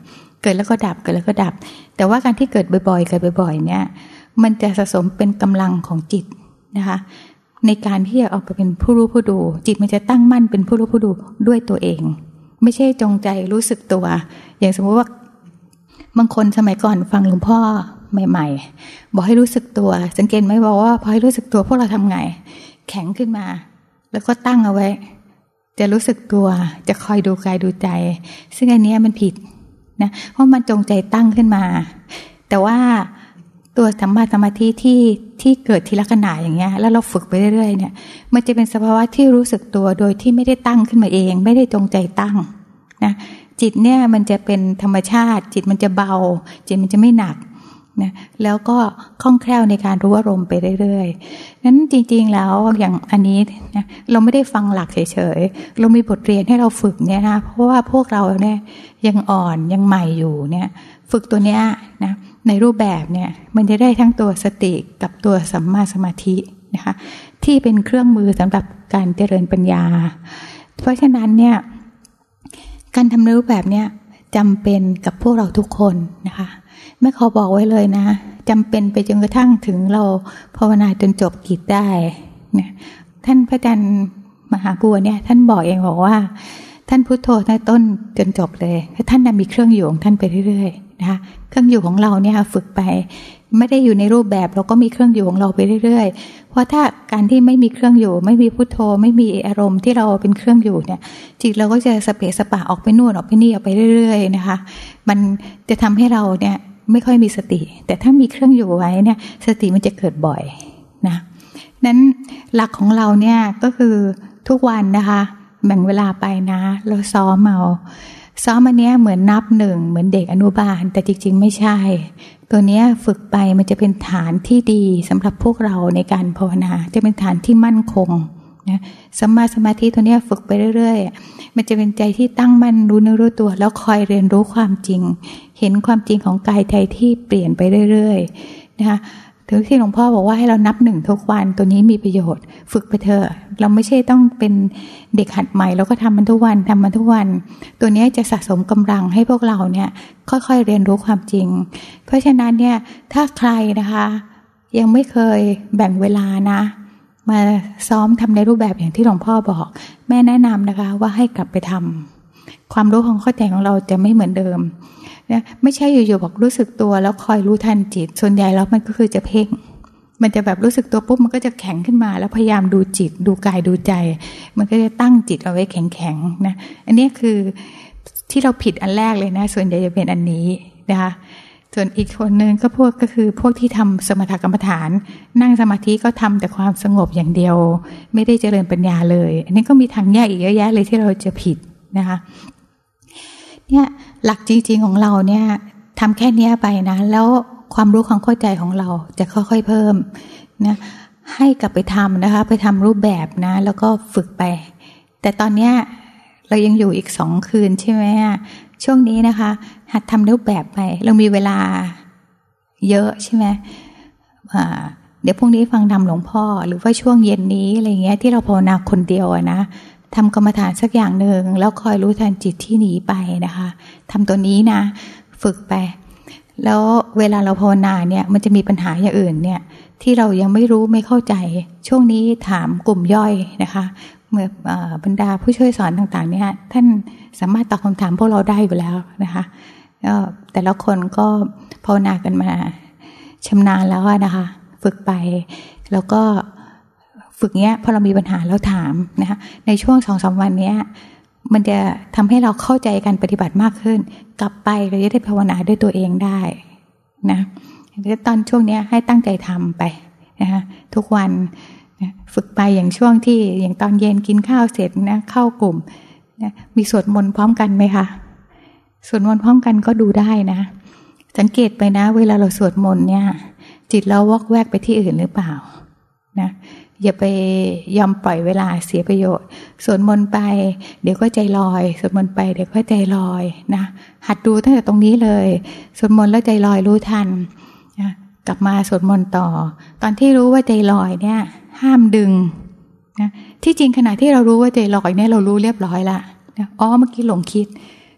S1: กิดแล้วก็ดับเกิดแล้วก็ดับแต่ว่าการที่เกิดบ่อยๆเกิดบ่อยๆเนี่ยมันจะสะสมเป็นกำลังของจิตนะคะในการที่จะเอาไปเป็นผู้รู้ผู้ดูจิตมันจะตั้งมั่นเป็นผู้รู้ผู้ดูด้วยตัวเองไม่ใช่จงใจรู้สึกตัวอย่างสมมติว่าบางคนสมัยก่อนฟังหลวงพ่อใหม่ๆบอกให้รู้สึกตัวสังเกตไหมบอกว่าพอให้รู้สึกตัวพวกเราทำไงแข็งขึ้นมาแล้วก็ตั้งเอาไว้จะรู้สึกตัวจะคอยดูกายดูใจซึ่งอันนี้มันผิดนะเพราะมันจงใจตั้งขึ้นมาแต่ว่าตัวสัมมาสมาธิที่เกิดทีละขณะอย่างเงี้ยแล้วเราฝึกไปเรื่อยๆเนี่ยมันจะเป็นสภาวะที่รู้สึกตัวโดยที่ไม่ได้ตั้งขึ้นมาเองไม่ได้จงใจตั้งนะจิตเนี่ยมันจะเป็นธรรมชาติจิตมันจะเบาจิตมันจะไม่หนักนะแล้วก็คล่องแคล่วในการรู้อารมณ์ไปเรื่อยๆนั้นจริงๆแล้วอย่างอันนี้นะเราไม่ได้ฟังหลักเฉยๆเรามีบทเรียนให้เราฝึกเนี่ยนะเพราะว่าพวกเราเนี่ยยังอ่อนยังใหม่อยู่เนี่ยฝึกตัวเนี้ยนะในรูปแบบเนี่ยมันจะได้ทั้งตัวสติกับตัวสัมมาสมาธินะคะที่เป็นเครื่องมือสำหรับการเจริญปัญญาเพราะฉะนั้นเนี่ยการทำในรูปแบบเนี่ยจำเป็นกับพวกเราทุกคนนะคะแม่ขอบอกไว้เลยนะจำเป็นไปจนกระทั่งถึงเราภาวนาจนจบกิจได้นะท่านพระอาจารย์มหาบัวเนี่ยท่านบอกเองบอกว่าท่านพุทโธตั้งต้นจนจบเลยท่านมีเครื่องอยู่ของท่านไปเรื่อยๆนะคะเครื่องอยู่ของเราเนี่ยฝึกไปไม่ได้อยู่ในรูปแบบเราก็มีเครื่องอยู่ของเราไปเรื่อยๆเพราะถ้าการที่ไม่มีเครื่องอยู่ไม่มีพุทโธไม่มีอารมณ์ที่เราเป็นเครื่องอยู่เนี่ยจิตเราก็จะสเปะสปะออกไปนู่นออกไปนี่ออกไปเรื่อยๆนะคะมันจะทำให้เราเนี่ยไม่ค่อยมีสติแต่ถ้ามีเครื่องอยู่ไว้เนี่ยสติมันจะเกิดบ่อยนะนั้นหลักของเราเนี่ยก็คือทุกวันนะคะแบ่งเวลาไปนะเราซ้อมอันเนี้ยเหมือนนับหนึ่งเหมือนเด็กอนุบาลแต่จริงๆไม่ใช่ตัวเนี้ยฝึกไปมันจะเป็นฐานที่ดีสำหรับพวกเราในการภาวนาจะเป็นฐานที่มั่นคงนะสัมมาสมาธิตัวเนี้ยฝึกไปเรื่อยๆมันจะเป็นใจที่ตั้งมั่นรู้เนื้อรู้ตัวแล้วคอยเรียนรู้ความจริงเห็นความจริงของกายใจที่เปลี่ยนไปเรื่อยๆนะคะถึงที่หลวงพ่อบอกว่าให้เรานับหนึ่งทุกวันตัวนี้มีประโยชน์ฝึกไปเถอะเราไม่ใช่ต้องเป็นเด็กหัดใหม่เราก็ทำมันทุกวันตัวนี้จะสะสมกำลังให้พวกเราเนี่ยค่อยๆเรียนรู้ความจริงเพราะฉะนั้นเนี่ยถ้าใครนะคะยังไม่เคยแบ่งเวลานะมาซ้อมทำในรูปแบบอย่างที่หลวงพ่อบอกแม่แนะนำนะคะว่าให้กลับไปทำความรู้ของเข้าใจของเราจะไม่เหมือนเดิมนะไม่ใช่อยู่ๆบอกรู้สึกตัวแล้วคอยรู้ทันจิตส่วนใหญ่แล้วมันก็คือจะเพ่งมันจะแบบรู้สึกตัวปุ๊บมันก็จะแข็งขึ้นมาแล้วพยายามดูจิตดูกายดูใจมันก็จะตั้งจิตเอาไว้แข็งๆนะอันนี้คือที่เราผิดอันแรกเลยนะส่วนใหญ่จะเป็นอันนี้นะคะส่วนอีกคนนึงก็คือพวกที่ทำสมถกรรมฐานนั่งสมาธิก็ทำแต่ความสงบอย่างเดียวไม่ได้เจริญปัญญาเลยอันนี้ก็มีทางแยกอีกเยอะแยะเลยที่เราจะผิดนะคะเนี่ยหลักจริงๆของเราเนี่ยทำแค่นี้ไปนะแล้วความรู้ความเข้าใจของเราจะค่อยๆเพิ่มนะให้กลับไปทำนะคะไปทำรูปแบบนะแล้วก็ฝึกไปแต่ตอนเนี้ยเรายังอยู่อีก2 คืนใช่ไหมช่วงนี้นะคะหัดทำรูปแบบไปเรามีเวลาเยอะใช่ไหมเดี๋ยวพรุ่งนี้ฟังธรรมหลวงพ่อหรือว่าช่วงเย็นนี้อะไรเงี้ยที่เราภาวนาคนเดียวนะทำกรรมฐานสักอย่างหนึ่งแล้วคอยรู้ทันจิตที่หนีไปนะคะทำตัวนี้นะฝึกไปแล้วเวลาเราภาวนาเนี่ยมันจะมีปัญหาอย่างอื่นเนี่ยที่เรายังไม่รู้ไม่เข้าใจช่วงนี้ถามกลุ่มย่อยนะคะเมื่อบรรดาผู้ช่วยสอนต่างๆเนี่ยท่านสามารถตอบคำถามพวกเราได้อยู่แล้วนะคะแต่ละคนก็ภาวนากันมาชำนาญแล้วนะคะฝึกไปแล้วก็ฝึกเนี้ยพอเรามีปัญหาแล้วถามนะคะในช่วง 2-3 วันเนี้ยมันจะทำให้เราเข้าใจการปฏิบัติมากขึ้นกลับไปเราจะได้ภาวนาด้วยตัวเองได้นะตอนช่วงนี้ให้ตั้งใจทำไปนะคะทุกวันนะฝึกไปอย่างช่วงที่อย่างตอนเย็นกินข้าวเสร็จนะเข้ากลุ่มนะมีสวดมนต์พร้อมกันไหมคะสวดมนต์พร้อมกันก็ดูได้นะสังเกตไปนะเวลาเราสวดมนต์เนี่ยจิตเราวอกแวกไปที่อื่นหรือเปล่านะอย่าไปยอมปล่อยเวลาเสียประโยชน์สวดมนต์ไปเดี๋ยวก็ใจลอยสวดมนต์ไปเดี๋ยวก็ใจลอยนะหัดดูตั้งแต่ตรงนี้เลยสวดมนต์แล้วใจลอยรู้ทันนะกลับมาสวดมนต์ต่อตอนที่รู้ว่าใจลอยเนี่ยห้ามดึงนะที่จริงขณะที่เรารู้ว่าใจลอยเนี่ยเรารู้เรียบร้อยละนะอ๋อเมื่อกี้หลงคิด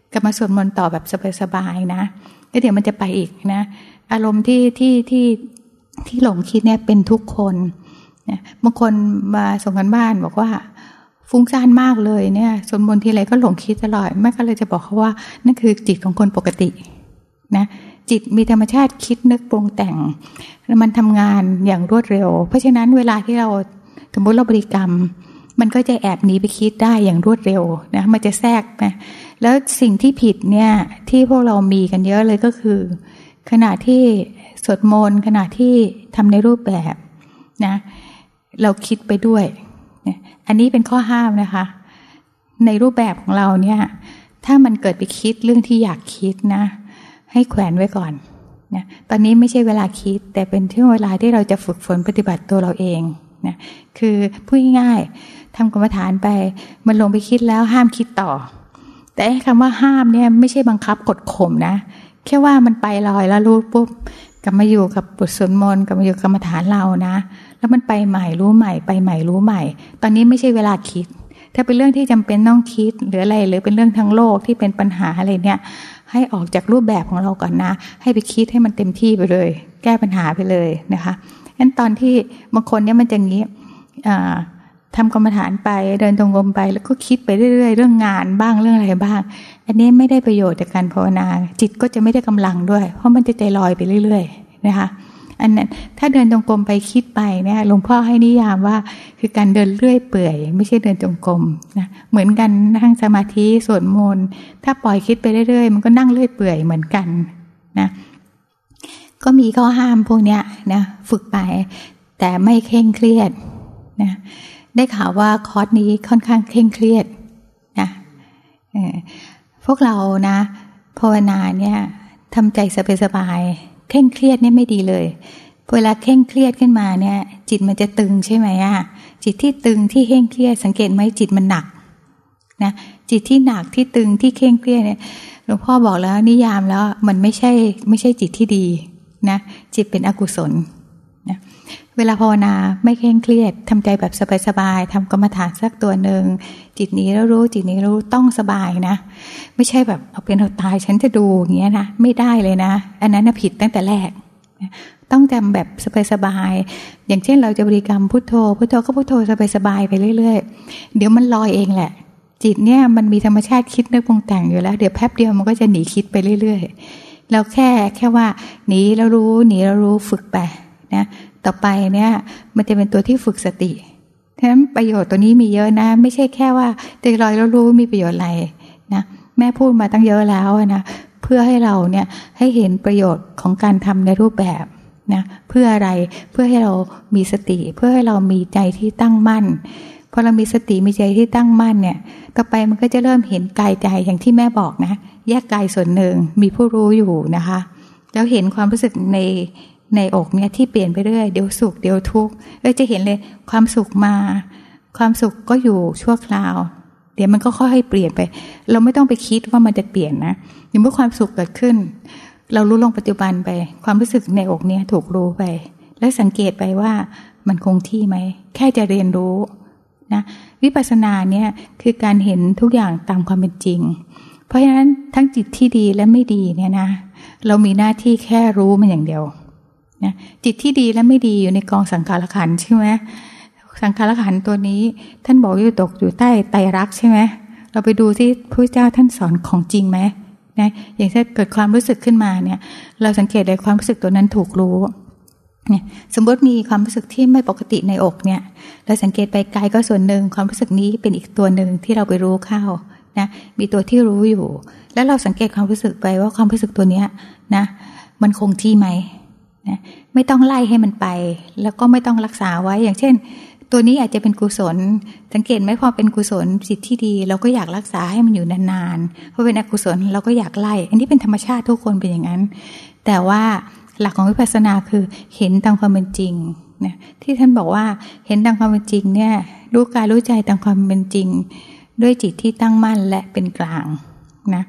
S1: กลับมาสวดมนต์ต่อแบบสบายๆนะแล้วเดี๋ยวมันจะไปอีกนะอารมณ์ที่หลงคิดเนี่ยเป็นทุกคนนะบางคนมาส่งกันบ้านบอกว่าฟุ้งซ่านมากเลยเนี่ยสวดมนต์ทีไรก็หลงคิดตลอดแม่ก็เลยจะบอกเขาว่านั่นคือจิตของคนปกตินะจิตมีธรรมชาติคิดนึกปรุงแต่งมันทำงานอย่างรวดเร็วเพราะฉะนั้นเวลาที่เราสมมติเราบริกรรมมันก็จะแอบหนีไปคิดได้อย่างรวดเร็วนะมันจะแทรกนะแล้วสิ่งที่ผิดเนี่ยที่พวกเรามีกันเยอะเลยก็คือขณะที่สวดมนต์ขณะที่ทำในรูปแบบนะเราคิดไปด้วยอันนี้เป็นข้อห้ามนะคะในรูปแบบของเราเนี่ยถ้ามันเกิดไปคิดเรื่องที่อยากคิดนะให้แขวนไว้ก่อนนะตอนนี้ไม่ใช่เวลาคิดแต่เป็นช่วงเวลาที่เราจะฝึกฝนปฏิบัติตัวเราเองนะคือพูดง่ายๆทำกรรมฐานไปมันลงไปคิดแล้วห้ามคิดต่อแต่คำว่าห้ามเนี่ยไม่ใช่บังคับกดข่มนะแค่ว่ามันไปลอยแล้วรู้ปุ๊บกลับมาอยู่กับบทสวดมนต์กลับมาอยู่กรรมฐานเรานะแล้วมันไปใหม่รู้ใหม่ไปใหม่รู้ใหม่ตอนนี้ไม่ใช่เวลาคิดถ้าเป็นเรื่องที่จำเป็นต้องคิดหรืออะไรหรือเป็นเรื่องทั้งโลกที่เป็นปัญหาอะไรเนี่ยให้ออกจากรูปแบบของเราก่อนนะให้ไปคิดให้มันเต็มที่ไปเลยแก้ปัญหาไปเลยนะคะงั้นตอนที่บางคนเนี่ยมันจะอย่างนี้ทำกรรมฐานไปเดินจงกรมไปแล้วก็คิดไปเรื่อยๆเรื่องงานบ้างเรื่องอะไรบ้างอันนี้ไม่ได้ประโยชน์จากการภาวนาจิตก็จะไม่ได้กำลังด้วยเพราะมันจะใจลอยไปเรื่อยๆนะคะอันนั้นถ้าเดินจงกรมไปคิดไปเนี่ยหลวงพ่อให้นิยามว่าคือการเดินเรื่อยเปื่อยไม่ใช่เดินจงกรมนะเหมือนกันนั่งสมาธิสวดมนต์ถ้าปล่อยคิดไปเรื่อยๆมันก็นั่งเรื่อยเปื่อยเหมือนกันนะก็มีข้อห้ามพวกเนี้ยนะฝึกไปแต่ไม่เคร่งเครียดนะได้ข่าวว่าคอร์สนี้ค่อนข้างเคร่งเครียดนะพวกเรานะภาวนาเนี่ยทำใจสบายๆเคร่งเครียดเนี่ยไม่ดีเลยเวลาเคร่งเครียดขึ้นมาเนี่ยจิตมันจะตึงใช่ไหมจิตที่ตึงที่เคร่งเครียดสังเกตไหมจิตมันหนักนะจิตที่หนักที่ตึงที่เคร่งเครียดเนี่ยหลวงพ่อบอกแล้วนิยามแล้วมันไม่ใช่จิตที่ดีนะจิตเป็นอกุศลนะเวลาภาวนาไม่เคร่งเครียดทำใจแบบสบายๆทำกรรมฐานสักตัวหนึ่งจิตนี้แล้วรู้จิตนี้รู้ต้องสบายนะไม่ใช่แบบเอาเป็นเอาตายฉันจะดูอย่างเงี้ยนะไม่ได้เลยนะอันนั้นน่ะผิดตั้งแต่แรกต้องจำแบบสบายๆอย่างเช่นเราจะบริกรรมพุทโธพุทโธก็พุทโธสบายๆไปเรื่อยๆเดี๋ยวมันลอยเองแหละจิตเนี่ยมันมีธรรมชาติคิดนึกปรุงแต่งอยู่แล้วเดี๋ยวแป๊บเดียวมันก็จะหนีคิดไปเรื่อยๆเราแค่ว่าหนีแล้วรู้ฝึกไปนะต่อไปเนี่ยมันจะเป็นตัวที่ฝึกสติฉะนั้นประโยชน์ตัวนี้มีเยอะนะไม่ใช่แค่ว่าใจลอยแล้วรู้มีประโยชน์อะไรนะแม่พูดมาตั้งเยอะแล้วนะเพื่อให้เราเนี่ยให้เห็นประโยชน์ของการทำในรูปแบบนะเพื่ออะไรเพื่อให้เรามีสติเพื่อให้เรามีใจที่ตั้งมั่นพอเรามีสติมีใจที่ตั้งมั่นเนี่ยต่อไปมันก็จะเริ่มเห็นกายใจอย่างที่แม่บอกนะแยกกายส่วนหนึ่งมีผู้รู้อยู่นะคะแล้วเห็นความรู้สึกในอกเนี่ยที่เปลี่ยนไปเรื่อยเดี๋ยวสุขเดี๋ยวทุกข์จะเห็นเลยความสุขมาความสุขก็อยู่ชั่วคราวเดี๋ยวมันก็ค่อยๆเปลี่ยนไปเราไม่ต้องไปคิดว่ามันจะเปลี่ยนนะเมื่อความสุขเกิดขึ้นเรารู้ลงปัจจุบันไปความรู้สึกในอกเนี่ยถูกรู้ไปแล้วสังเกตไปว่ามันคงที่ไหมแค่จะเรียนรู้นะวิปัสสนาเนี่ยคือการเห็นทุกอย่างตามความเป็นจริงเพราะฉะนั้นทั้งจิตที่ดีและไม่ดีเนี่ยนะเรามีหน้าที่แค่รู้มันอย่างเดียวนะจิตที่ดีและไม่ดีอยู่ในกองสังขารขันธ์ใช่ไหมสังขารขันธ์ตัวนี้ท่านบอกอยู่ตกอยู่ใต้ไตรลักษณ์ใช่ไหมเราไปดูที่พระเจ้าท่านสอนของจริงไหมนะอย่างเช่นเกิดความรู้สึกขึ้นมาเนี่ยเราสังเกตได้ความรู้สึกตัวนั้นถูกรู้เนี่ยสมมติมีความรู้สึกที่ไม่ปกติในอกเนี่ยเราสังเกตไปกายก็ส่วนหนึ่งความรู้สึกนี้เป็นอีกตัวหนึ่งที่เราไปรู้เข้านะมีตัวที่รู้อยู่แล้วเราสังเกตความรู้สึกไปว่าความรู้สึกตัวเนี้ยนะมันคงที่ไหมนะไม่ต้องไล่ให้มันไปแล้วก็ไม่ต้องรักษาไว้อย่างเช่นตัวนี้อาจจะเป็นกุศลสังเกตไหมพอเป็นกุศลจิตที่ดีเราก็อยากรักษาให้มันอยู่นานๆพอเป็นอกุศลเราก็อยากไล่อันนี้เป็นธรรมชาติทุกคนเป็นอย่างนั้นแต่ว่าหลักของวิปัสสนาคือเห็นตามความเป็นจริงนะที่ท่านบอกว่าเห็นตามความเป็นจริงเนี่ยรู้กายรู้ใจตามความเป็นจริงด้วยจิตที่ตั้งมั่นและเป็นกลางนะ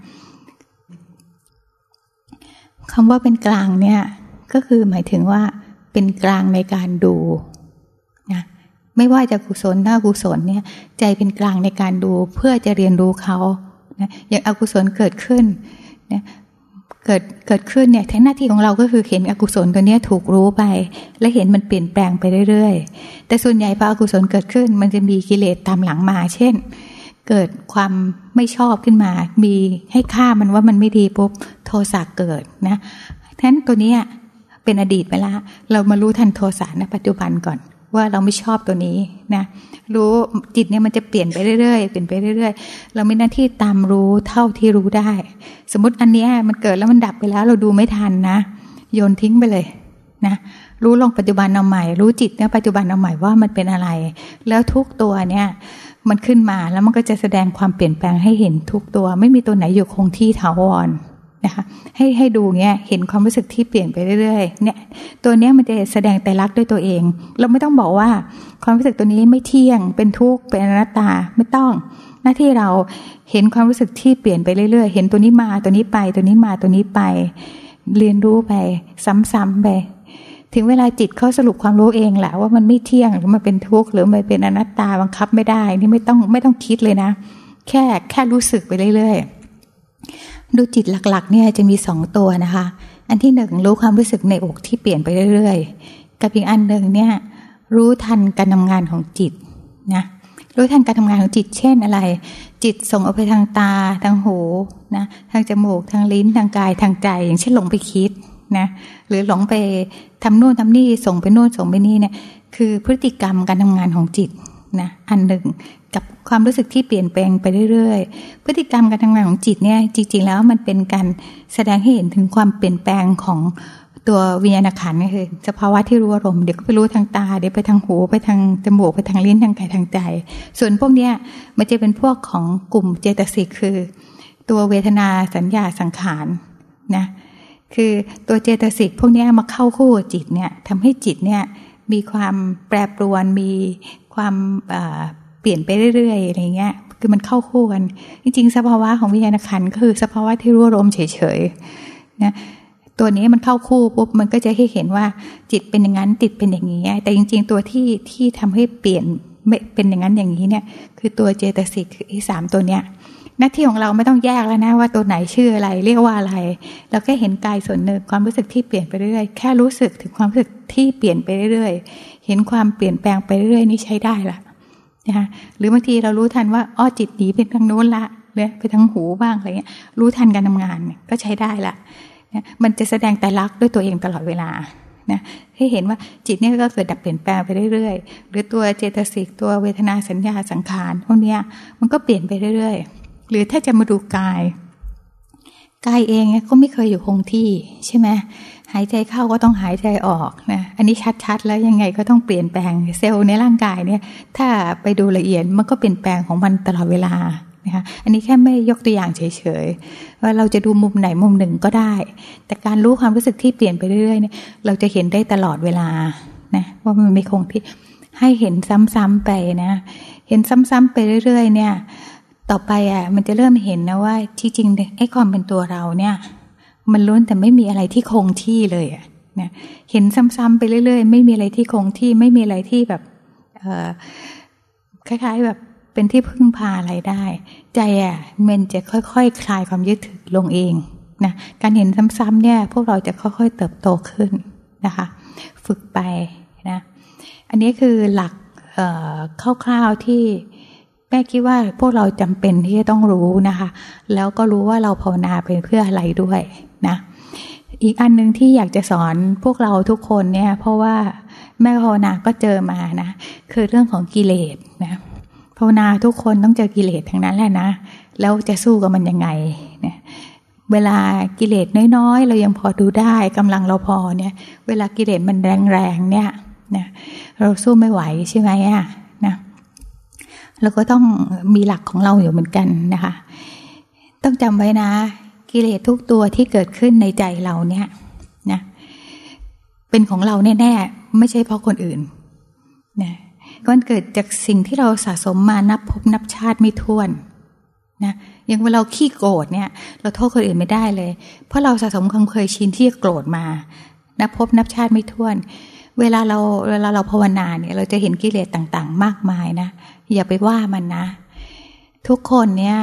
S1: คำว่าเป็นกลางเนี่ยก็คือหมายถึงว่าเป็นกลางในการดูนะไม่ว่าจะกุศลหน้ากุศลเนี่ยใจเป็นกลางในการดูเพื่อจะเรียนรู้เขานะอย่างอกุศลเกิดขึ้นนะเกิดขึ้นเนี่ยหน้าที่ของเราก็คือเห็นอกุศลตัวนี้ถูกรู้ไปและเห็นมันเปลี่ยนแปลงไปเรื่อยๆแต่ส่วนใหญ่พออกุศลเกิดขึ้นมันจะมีกิเลสตามหลังมาเช่นเกิดความไม่ชอบขึ้นมามีให้ค่ามันว่ามันไม่ดีปุ๊บโทสะเกิดนะฉะนั้นตัวนี้เป็นอดีตไปแล้วเรามารู้ทันโทสะณปัจจุบันก่อนว่าเราไม่ชอบตัวนี้นะรู้จิตเนี่ยมันจะเปลี่ยนไปเรื่อยๆเปลี่ยนไปเรื่อยๆเรามีหน้าที่ตามรู้เท่าที่รู้ได้สมมติอันเนี้ยมันเกิดแล้วมันดับไปแล้วเราดูไม่ทันนะโยนทิ้งไปเลยนะรู้ลงปัจจุบันเอาใหม่รู้จิตเนี่ยปัจจุบันเอาใหม่ว่ามันเป็นอะไรแล้วทุกตัวเนี่ยมันขึ้นมาแล้วมันก็จะแสดงความเปลี่ยนแปลงให้เห็นทุกตัวไม่มีตัวไหนอยู่คงที่ถาวรนะคะให้ดูเงี้ยเห็นความรู้สึกที่เปลี่ยนไปเรื่อยๆเนี่ยตัวเนี้ยมันจะแสดงไตรลักษณ์ด้วยตัวเองเราไม่ต้องบอกว่าความรู้สึกตัวนี้ไม่เที่ยงเป็นทุกข์เป็นอนัตตาไม่ต้องหน้าที่เราเห็นความรู้สึกที่เปลี่ยนไปเรื่อยๆเห็นตัวนี้มาตัวนี้ไปตัวนี้มาตัวนี้ไปเรียนรู้ไปซ้ำๆไปถึงเวลาจิตเขาสรุปความรู้เองแหละว่ามันไม่เที่ยงหรือมันเป็นทุกข์หรือมันเป็นอนัตตาบังคับไม่ได้นี่ไม่ต้องคิดเลยนะแค่รู้สึกไปเรื่อยๆดูจิตหลักๆเนี่ยจะมี2ตัวนะคะอันที่1รู้ความรู้สึกในอกที่เปลี่ยนไปเรื่อยๆกับอีกอันนึงเนี่ยรู้ทันการทำงานของจิตนะรู้ทันการทำงานของจิตเช่นอะไรจิตส่งออกไปทางตาทางหูนะทางจมูกทางลิ้นทางกายทางใจอย่างเช่นหลงไปคิดนะหรือหลงไปทำนู่นทำนี่ส่งไปนู่นส่งไปนี่เนี่ยคือพฤติกรรมการทำงานของจิตนะอันหนึ่งกับความรู้สึกที่เปลี่ยนแปลงไปเรื่อยๆพฤติกรรมการทำงานของจิตเนี่ยจริงๆแล้วมันเป็นการแสดงให้เห็นถึงความเปลี่ยนแปลงของตัววิญญาณขันธ์ก็คือสภาวะที่รู้อารมณ์เดี๋ยวก็ไปรู้ทางตาเดี๋ยวไปทางหูไปทางจมูกไปทางลิ้นทางกายทางใจส่วนพวกเนี้ยมันจะเป็นพวกของกลุ่มเจตสิกคือตัวเวทนาสัญญาสังขารนะคือตัวเจตสิกพวกนี้มาเข้าคู่กับจิตเนี่ยทำให้จิตเนี่ยมีความแปรปรวนมีความเปลี่ยนไปเรื่อยๆอะไรเงี้ยคือมันเข้าคู่กันจริงๆสภาวะของวิญญาณขันธ์ก็คือสภาวะที่รู้อารมณ์เฉยๆนะตัวนี้มันเข้าคู่ปุ๊บมันก็จะให้เห็นว่าจิตเป็นอย่างนั้นจิตเป็นอย่างนี้แต่จริงๆตัวที่ทำให้เปลี่ยนไม่เป็นอย่างนั้นอย่างนี้เนี่ยคือตัวเจตสิกคือ3ตัวเนี้ยหน้าที่ของเราไม่ต้องแยกแล้วนะว่าตัวไหนชื่ออะไรเรียกว่าอะไรเราแค่เห็นกายส่วนหนึ่งความรู้สึกที่เปลี่ยนไปเรื่อยแค่รู้สึกถึงความรู้สึกที่เปลี่ยนไปเรื่อยเห็นความเปลี่ยนแปลงไปเรื่อยนี่ใช้ได้ละนะคะหรือบางทีเรารู้ทันว่าอ้อจิตหนีไปทางโน้นละเลยไปทางหูบ้างอะไรเงี้ยรู้ทันการทำงานก็ใช้ได้ละนะมันจะแสดงไตรลักษณ์ด้วยตัวเองตลอดเวลานะให้เห็นว่าจิตเนี่ยก็เกิดดับเปลี่ยนแปลงไปเรื่อยๆหรือตัวเจตสิกตัวเวทนาสัญญาสังขารพวกเนี้ยมันก็เปลี่ยนไปเรื่อยๆหรือถ้าจะมาดูกายเองก็ไม่เคยอยู่คงที่ใช่ไหมหายใจเข้าก็ต้องหายใจออกนะอันนี้ชัดๆแล้วยังไงก็ต้องเปลี่ยนแปลงเซลล์ในร่างกายเนี่ยถ้าไปดูละเอียดมันก็เปลี่ยนแปลงของมันตลอดเวลานะคะอันนี้แค่ไม่ยกตัวอย่างเฉยๆว่าเราจะดูมุมไหนมุมหนึ่งก็ได้แต่การรู้ความรู้สึกที่เปลี่ยนไปเรื่อยๆเนี่ยเราจะเห็นได้ตลอดเวลานะว่ามันไม่คงที่ให้เห็นซ้ำๆไปนะเห็นซ้ำๆไปเรื่อยๆเนี่ยต่อไปมันจะเริ่มเห็นนะว่าที่จริงไอ้ความเป็นตัวเราเนี่ยมันล้วนแต่ไม่มีอะไรที่คงที่เลยนะเห็นซ้ำๆไปเรื่อยๆไม่มีอะไรที่คงที่ไม่มีอะไรที่แบบคล้ายๆแบบเป็นที่พึ่งพาอะไรได้ใจมันจะค่อยๆ คลายความยึดถือลงเองนะการเห็นซ้ำๆเนี่ยพวกเราจะค่อยๆเติบโตขึ้นนะคะฝึกไปนะอันนี้คือหลักคร่าวๆที่แม่คิดว่าพวกเราจำเป็นที่จะต้องรู้นะคะแล้วก็รู้ว่าเราภาวนาเป็นเพื่ออะไรด้วยนะอีกอันนึงที่อยากจะสอนพวกเราทุกคนเนี่ยเพราะว่าแม่ภาวนาก็เจอมานะคือเรื่องของกิเลสนะภาวนาทุกคนต้องเจอกิเลสทั้งนั้นแหละนะแล้วจะสู้กับมันยังไงเนี่ยเวลากิเลสน้อยๆเรายังพอดูได้กำลังเราพอเนี่ยเวลากิเลสมันแรงๆเนี่ยนะเราสู้ไม่ไหวใช่ไหมนะเราก็ต้องมีหลักของเราอยู่เหมือนกันนะคะต้องจำไว้นะกิเลสทุกตัวที่เกิดขึ้นในใจเราเนี่ยนะเป็นของเราแน่ๆไม่ใช่เพราะคนอื่นนะมันเกิดจากสิ่งที่เราสะสมมานับภพนับชาติไม่ถ้วนนะอย่างเวลาเราขี้โกรธเนี่ยเราโทษคนอื่นไม่ได้เลยเพราะเราสะสมความเคยชินที่จะโกรธมานับภพนับชาติไม่ถ้วนเวลาเราภาวนาเนี่ยเราจะเห็นกิเลสต่างๆมากมายนะอย่าไปว่ามันนะทุกคนเนี่ย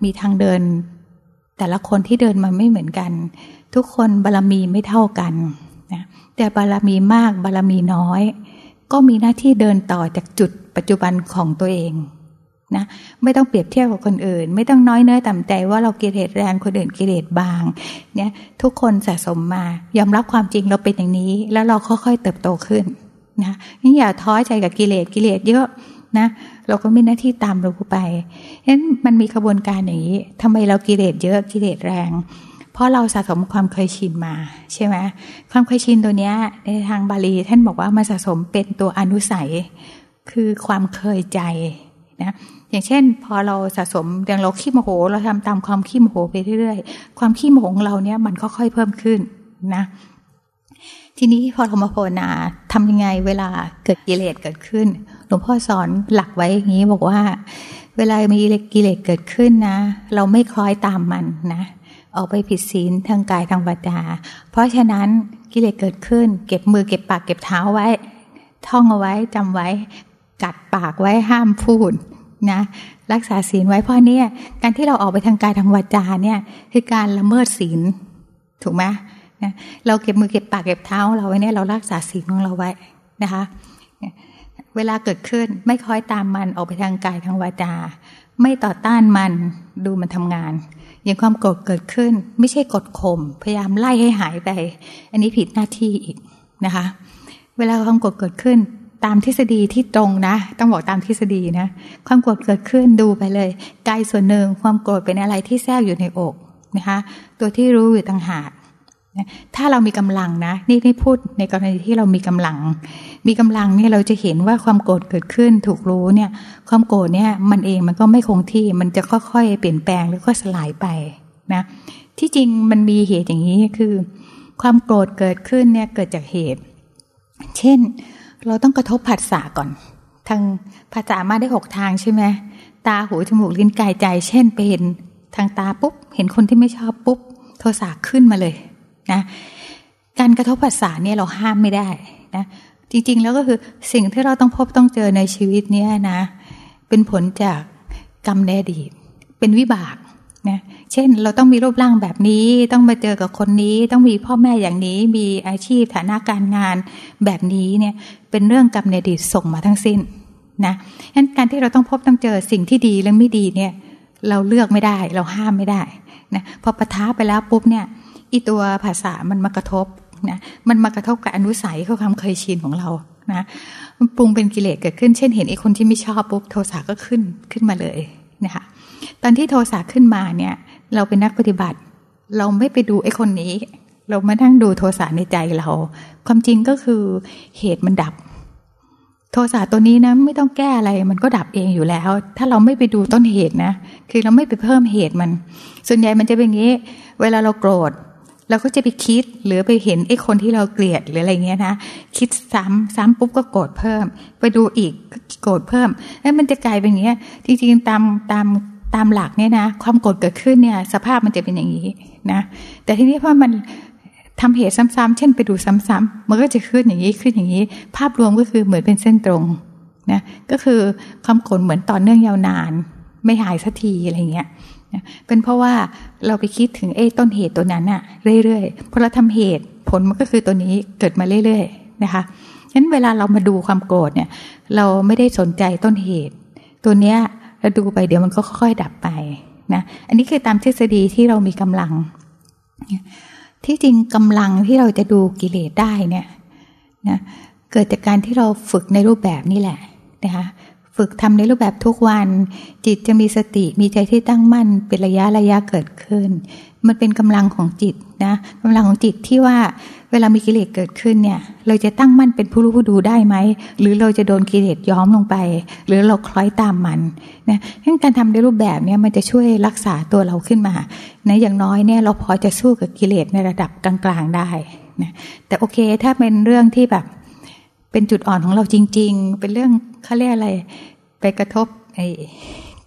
S1: มีทางเดินแต่ละคนที่เดินมาไม่เหมือนกันทุกคนบารมีไม่เท่ากันนะแต่บารมีมากบารมีน้อยก็มีหน้าที่เดินต่อจากจุดปัจจุบันของตัวเองนะไม่ต้องเปรียบเทียบกับคนอื่นไม่ต้องน้อยเนื้อต่ำใจว่าเรากิเลสแรงคนอื่นกิเลสบางเนี่ยทุกคนสะสมมายอมรับความจริงเราเป็นอย่างนี้แล้วเราค่อยๆเติบโตขึ้นนะนี่อย่าท้อใจกับกิเลสเยอะนะเราก็มีหน้าที่ตามรู้ไปฉะนั้นมันมีกระบวนการอย่างนี้ทำไมเรากิเลสเยอะกิเลสแรงเพราะเราสะสมความเคยชินมาใช่ไหมความเคยชินตัวเนี้ยในทางบาลีท่านบอกว่ามาสะสมเป็นตัวอนุสัยคือความเคยใจนะอย่างเช่นพอเราสะสมอย่างเราขี้โมโหเราทำตามความขี้โมโหไปเรื่อยๆความขี้โมโหของเราเนี่ยมันค่อยๆเพิ่มขึ้นนะทีนี้พอเรามาภาวนาทำยังไงเวลาเกิดกิเลสเกิดขึ้นหลวงพ่อสอนหลักไว้อย่างนี้บอกว่าเวลามีกิเลสเกิดขึ้นนะเราไม่คล้อยตามมันนะออกไปผิดศีลทางกายทางวาจาเพราะฉะนั้นกิเลสเกิดขึ้นเก็บมือเก็บปากเก็บเท้าไว้ท่องเอาไว้จำไว้กัดปากไว้ห้ามพูดนะรักษาศีลไว้เพราะเนี่ยการที่เราออกไปทางกายทางวาจาเนี่ยคือการละเมิดศีลถูกไหมนะเราเก็บมือเก็บปากเก็บเท้าเราไว้เนี่ยเรารักษาศีลของเราไว้นะคะเวลาเกิดขึ้นไม่คล้อยตามมันออกไปทางกายทางวาจาไม่ต่อต้านมันดูมันทำงานอย่างความโกรธเกิดขึ้นไม่ใช่กดข่มพยายามไล่ให้หายไปอันนี้ผิดหน้าที่อีกนะคะเวลาความโกรธเกิดขึ้นตามทฤษฎีที่ตรงนะต้องบอกตามทฤษฎีนะความโกรธเกิดขึ้นดูไปเลยกายส่วนหนึ่งความโกรธเป็นอะไรที่แทรกอยู่ในอกนะคะตัวที่รู้อยู่ต่างหากถ้าเรามีกำลังนะนี่พูดในกรณีที่เรามีกำลังเนี่ยเราจะเห็นว่าความโกรธเกิดขึ้นถูกรู้เนี่ยความโกรธเนี่ยมันเองมันก็ไม่คงที่มันจะค่อยๆเปลี่ยนแปลงแล้วก็สลายไปนะที่จริงมันมีเหตุอย่างนี้คือความโกรธเกิดขึ้นเนี่ยเกิดจากเหตุเช่นเราต้องกระทบผัสสะก่อนทางผัสสะมาได้6ทางใช่ไหมตาหูจมูกลิ้นกายใจเช่นไปเห็นทางตาปุ๊บเห็นคนที่ไม่ชอบปุ๊บโทสะขึ้นมาเลยนะการกระทบผัสสะเนี่ยเราห้ามไม่ได้นะจริงๆแล้วก็คือสิ่งที่เราต้องพบต้องเจอในชีวิตเนี้ยนะเป็นผลจากกรรมในอดีตเป็นวิบากนะเช่นเราต้องมีรูปร่างแบบนี้ต้องมาเจอกับคนนี้ต้องมีพ่อแม่อย่างนี้มีอาชีพฐานะการงานแบบนี้เนี่ยเป็นเรื่องกรรมในอดีตส่งมาทั้งสิ้นนะงั้นการที่เราต้องพบต้องเจอสิ่งที่ดีและไม่ดีเนี่ยเราเลือกไม่ได้เราห้ามไม่ได้นะพอปะทะไปแล้วปุ๊บเนี่ยอีตัวภาษามันมากระทบนะมันมากระทบกับอนุสัยคือความเคยชินของเรานะมันปรุงเป็นกิเลสเกิดขึ้นเช่นเห็นไอ้คนที่ไม่ชอบปุ๊บโทสะก็ขึ้นมาเลยนะคะตอนที่โทสะขึ้นมาเนี่ยเราเป็นนักปฏิบัติเราไม่ไปดูไอ้คนนี้เรามานั่งดูโทสะในใจเราความจริงก็คือเหตุมันดับโทสะตัวนี้นะไม่ต้องแก้อะไรมันก็ดับเองอยู่แล้วถ้าเราไม่ไปดูต้นเหตุนะคือเราไม่ไปเพิ่มเหตุมันส่วนใหญ่มันจะเป็นอย่างนี้เวลาเราโกรธเราก็จะไปคิดหรือไปเห็นไอ้คนที่เราเกลียดหรืออะไรเงี้ยนะคิดซ้ำปุ๊บก็โกรธเพิ่มไปดูอีกโกรธเพิ่มแล้วมันจะกลายเป็นอย่างเงี้ยจริงๆตามหลักเนี่ยนะความโกรธเกิดขึ้นเนี่ยสภาพมันจะเป็นอย่างนี้นะแต่ทีนี้พอมันทำเหตุซ้ำๆเช่นไปดูซ้ำๆมันก็จะขึ้นอย่างนี้ขึ้นอย่างนี้ภาพรวมก็คือเหมือนเป็นเส้นตรงนะก็คือความโกรธเหมือนต่อเนื่องยาวนานไม่หายสักทีอะไรเงี้ยเป็นเพราะว่าเราไปคิดถึงต้นเหตุตัวนั้นอะเรื่อยๆพอเราทำเหตุผลมันก็คือตัวนี้เกิดมาเรื่อยๆนะคะฉะนั้นเวลาเรามาดูความโกรธเนี่ยเราไม่ได้สนใจต้นเหตุตัวเนี้ยเราดูไปเดี๋ยวมันก็ค่อยๆดับไปนะอันนี้คือตามทฤษฎีที่เรามีกำลังที่จริงกำลังที่เราจะดูกิเลสได้เนี่ยนะเกิดจากการที่เราฝึกในรูปแบบนี่แหละนะคะฝึกทำในรูปแบบทุกวันจิตจะมีสติมีใจที่ตั้งมั่นเป็นระยะเกิดขึ้นมันเป็นกำลังของจิตนะกำลังของจิตที่ว่าเวลามีกิเลสเกิดขึ้นเนี่ยเราจะตั้งมั่นเป็นผู้รู้ผู้ดูได้ไหมหรือเราจะโดนกิเลสย้อมลงไปหรือเราคล้อยตามมันนะการทำในรูปแบบเนี่ยมันจะช่วยรักษาตัวเราขึ้นมานะอย่างน้อยเนี่ยเราพอจะสู้กับกิเลสในระดับกลางๆได้นะแต่โอเคถ้าเป็นเรื่องที่แบบเป็นจุดอ่อนของเราจริงๆเป็นเรื่องเขาเรียกอะไรไปกระทบ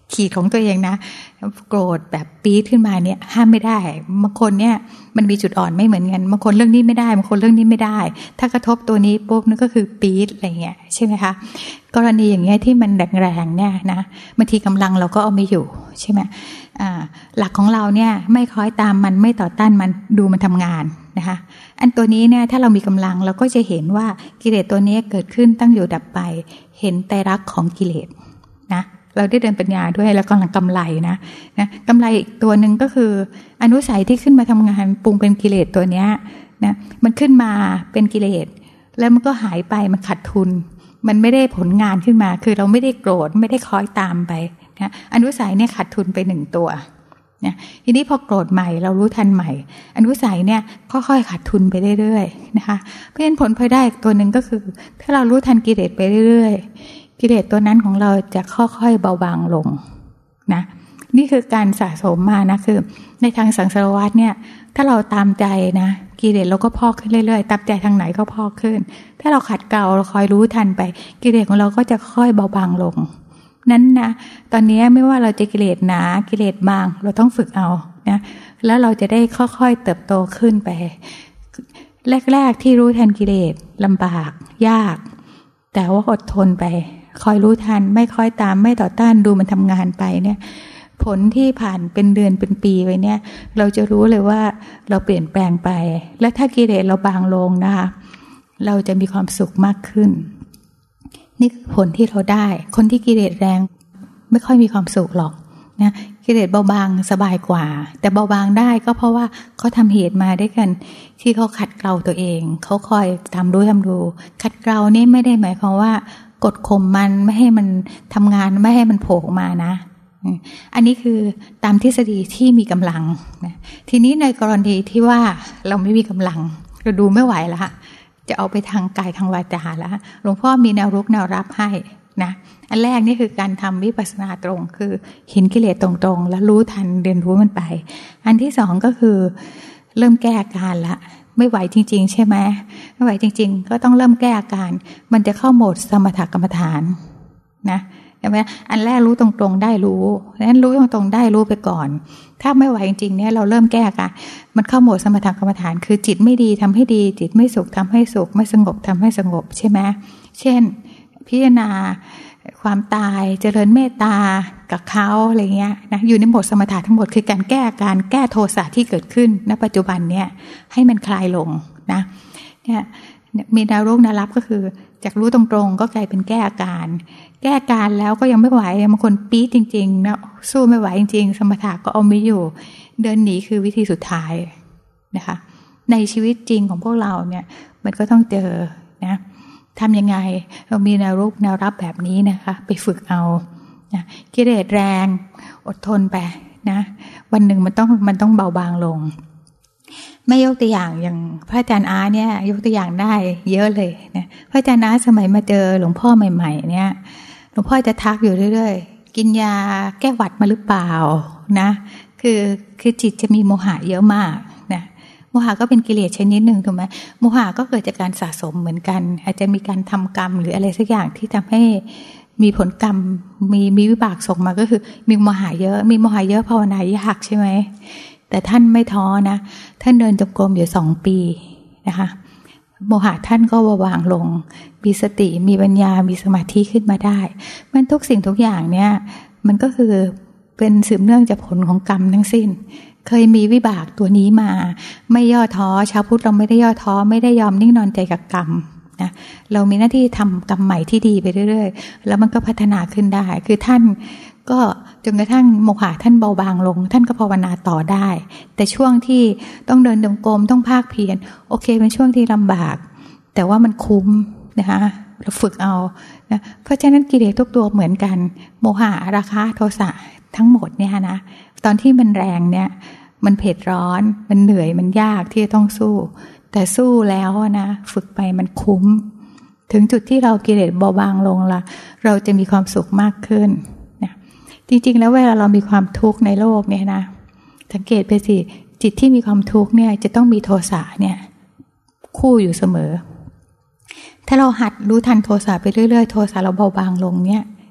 S1: ขีดของตัวเองนะโกรธแบบปี๊ดขึ้นมาเนี่ยห้ามไม่ได้บางคนเนี่ยมันมีจุดอ่อนไม่เหมือนกันบางคนเรื่องนี้ไม่ได้บางคนเรื่องนี้ไม่ได้ถ้ากระทบตัวนี้ปุ๊บนั่นก็คือปี๊ดอะไรเงี้ยใช่ไหมคะกรณีอย่างเงี้ยที่มันแรงๆเนี่ยนะบางทีกำลังเราก็เอาไม่อยู่ใช่ไหมหลักของเราเนี่ยไม่คล้อยตามมันไม่ต่อต้านมันดูมันทำงานนะคะอันตัวนี้เนี่ยถ้าเรามีกำลังเราก็จะเห็นว่ากิเลสตัวนี้เกิดขึ้นตั้งอยู่ดับไปเห็นไตรลักษณ์ของกิเลสนะเราได้เดินปัญญาด้วยแล้วกำไรนะกำไรอีกตัวหนึ่งก็คืออนุสัยที่ขึ้นมาทำงานปรุงเป็นกิเลสตัวเนี้ยนะมันขึ้นมาเป็นกิเลสแล้วมันก็หายไปมันขาดทุนมันไม่ได้ผลงานขึ้นมาคือเราไม่ได้โกรธไม่ได้คล้อยตามไปนะอนุสัยเนี่ยขาดทุนไป1ตัวนะทีนี้พอโกรธใหม่เรารู้ทันใหม่อนุสัยเนี่ยค่อยๆขาดทุนไปเรื่อยๆนะคะเพราะฉะนั้นผลพลอยได้อีกตัวหนึ่งก็คือถ้าเรารู้ทันกิเลสไปเรื่อยๆกิเลสตัวนั้นของเราจะค่อยๆเบาบางลงนะนี่คือการสะสมมานะคือในทางสังสารวัฏเนี่ยถ้าเราตามใจนะกิเลสเราก็พอกขึ้นเรื่อยๆตามใจทางไหนก็พอกขึ้นถ้าเราขัดเกลาเราคอยรู้ทันไปกิเลสของเราก็จะค่อยเบาบางลงนั้นนะตอนนี้ไม่ว่าเราจะกิเลสหนากิเลสบางเราต้องฝึกเอานะแล้วเราจะได้ค่อยๆเติบโตขึ้นไปแรกๆที่รู้ทันกิเลสลำบากยากแต่ว่าอดทนไปคอยรู้ทันไม่คอยตามไม่ต่อต้านดูมันทำงานไปเนี่ยผลที่ผ่านเป็นเดือนเป็นปีไปเนี่ยเราจะรู้เลยว่าเราเปลี่ยนแปลงไปและถ้ากิเลสเราบางลงนะคะเราจะมีความสุขมากขึ้นนี่คือผลที่เราได้คนที่กิเลสแรงไม่ค่อยมีความสุขหรอกนะกิเลสเบาบางสบายกว่าแต่เบาบางได้ก็เพราะว่าเขาทำเหตุมาด้วยกันที่เขาขัดเกลาตัวเองเขาคอยทำดูขัดเกลานี่ไม่ได้หมายความว่ากดข่มมันไม่ให้มันทำงานไม่ให้มันโผล่ออกมานะอันนี้คือตามทฤษฎีที่มีกำลังนะทีนี้ในกรณีที่ว่าเราไม่มีกำลังเราดูไม่ไหวแล้วจะเอาไปทางกายทางวาจาแล้วหลวงพ่อมีแนวรุกแนวรับให้นะอันแรกนี่คือการทำวิปัสสนาตรงคือเห็นกิเลสตรงๆแล้วรู้ทันเรียนรู้มันไปอันที่สองก็คือเริ่มแก้อาการละไม่ไหวจริงๆใช่ไหมไม่ไหวจริงๆก็ต้องเริ่มแก้อาการมันจะเข้าโหมดสมถกรรมฐานนะใช่ไหมอันแรกรู้ตรงๆได้รู้นั้นรู้ตรงๆได้รู้ไปก่อนถ้าไม่ไหวจริงๆเนี่ยเราเริ่มแก้อาการมันเข้าโหมดสมถกรรมฐานคือจิตไม่ดีทำให้ดีจิตไม่สุขทำให้สุขไม่สงบทำให้สงบใช่ไหมเช่นพิจารณาความตายเจริญเมตตากับเขาอะไรเงี้ยนะอยู่ในโหมดสมถะทั้งหมดคือการแก้อาการแก้โทสะที่เกิดขึ้นณปัจจุบันเนี่ยให้มันคลายลงนะเนี่ยมีแนวรุกแนวรับก็คือจากรู้ตรงๆก็กลายเป็นแก้อาการแล้วก็ยังไม่ไหวบางคนปี๊ดจริงๆนะสู้ไม่ไหวจริงๆสมถะก็เอาไม่อยู่เดินหนีคือวิธีสุดท้ายนะคะในชีวิตจริงของพวกเราเนี่ยมันก็ต้องเจอนะทำยังไงเรามีแนวรุกแนวรับแบบนี้นะคะไปฝึกเอานะกิเลสแรงอดทนไปนะวันหนึ่งมันต้องเบาบางลงไม่ยกตัวอย่างพระอาจารย์อาเนี่ยยกตัวอย่างได้เยอะเลยนะพระอาจารย์อาสมัยมาเจอหลวงพ่อใหม่ๆเนี่ยหลวงพ่อจะทักอยู่เรื่อยๆกินยาแก้หวัดมาหรือเปล่านะคือจิตจะมีโมหะเยอะมากนะโมหะก็เป็นกิเลสชนิดหนึ่งถูกไหมโมหะก็เกิดจากการสะสมเหมือนกันอาจจะมีการทำกรรมหรืออะไรสักอย่างที่ทำให้มีผลกรรมมีวิบากส่งมาก็คือมีโมหะเยอะภาวนายากใช่ไหมแต่ท่านไม่ท้อนะท่านเดินจงกรมอยู่2 ปีนะคะโมหะท่านก็วางลงมีสติมีปัญญามีสมาธิขึ้นมาได้มันทุกสิ่งทุกอย่างเนี่ยมันก็คือเป็นสืบเนื่องจากผลของกรรมทั้งสิ้นเคยมีวิบากตัวนี้มาไม่ย่อท้อชาวพุทธเราไม่ได้ย่อท้อไม่ได้ยอมนิ่งนอนใจกับกรรมนะเรามีหน้าที่ทำกรรมใหม่ที่ดีไปเรื่อยๆแล้วมันก็พัฒนาขึ้นได้คือท่านก็จนกระทั่งโมหะท่านเบาบางลงท่านก็ภาวนาต่อได้แต่ช่วงที่ต้องเดินจงกรมต้องภาคเพียรโอเคเป็นช่วงที่ลำบากแต่ว่ามันคุ้มนะคะเราฝึกเอานะเพราะฉะนั้นกิเลสทุกตัวเหมือนกันโมหะราคะโทสะทั้งหมดเนี่ยนะตอนที่มันแรงเนี่ยมันเผ็ดร้อนมันเหนื่อยมันยากที่จะต้องสู้แต่สู้แล้วนะฝึกไปมันคุ้มถึงจุดที่เรากิเลสเบาบางลงละเราจะมีความสุขมากขึ้นนะจริงๆแล้วเวลาเรามีความทุกข์ในโลกเนี่ยนะสังเกตไปสิจิตที่มีความทุกข์เนี่ยจะต้องมีโทสะเนี่ยคู่อยู่เสมอถ้าเราหัดรู้ทันโทสะไปเรื่อยๆโทสะเราเบาบางลงเนี่ย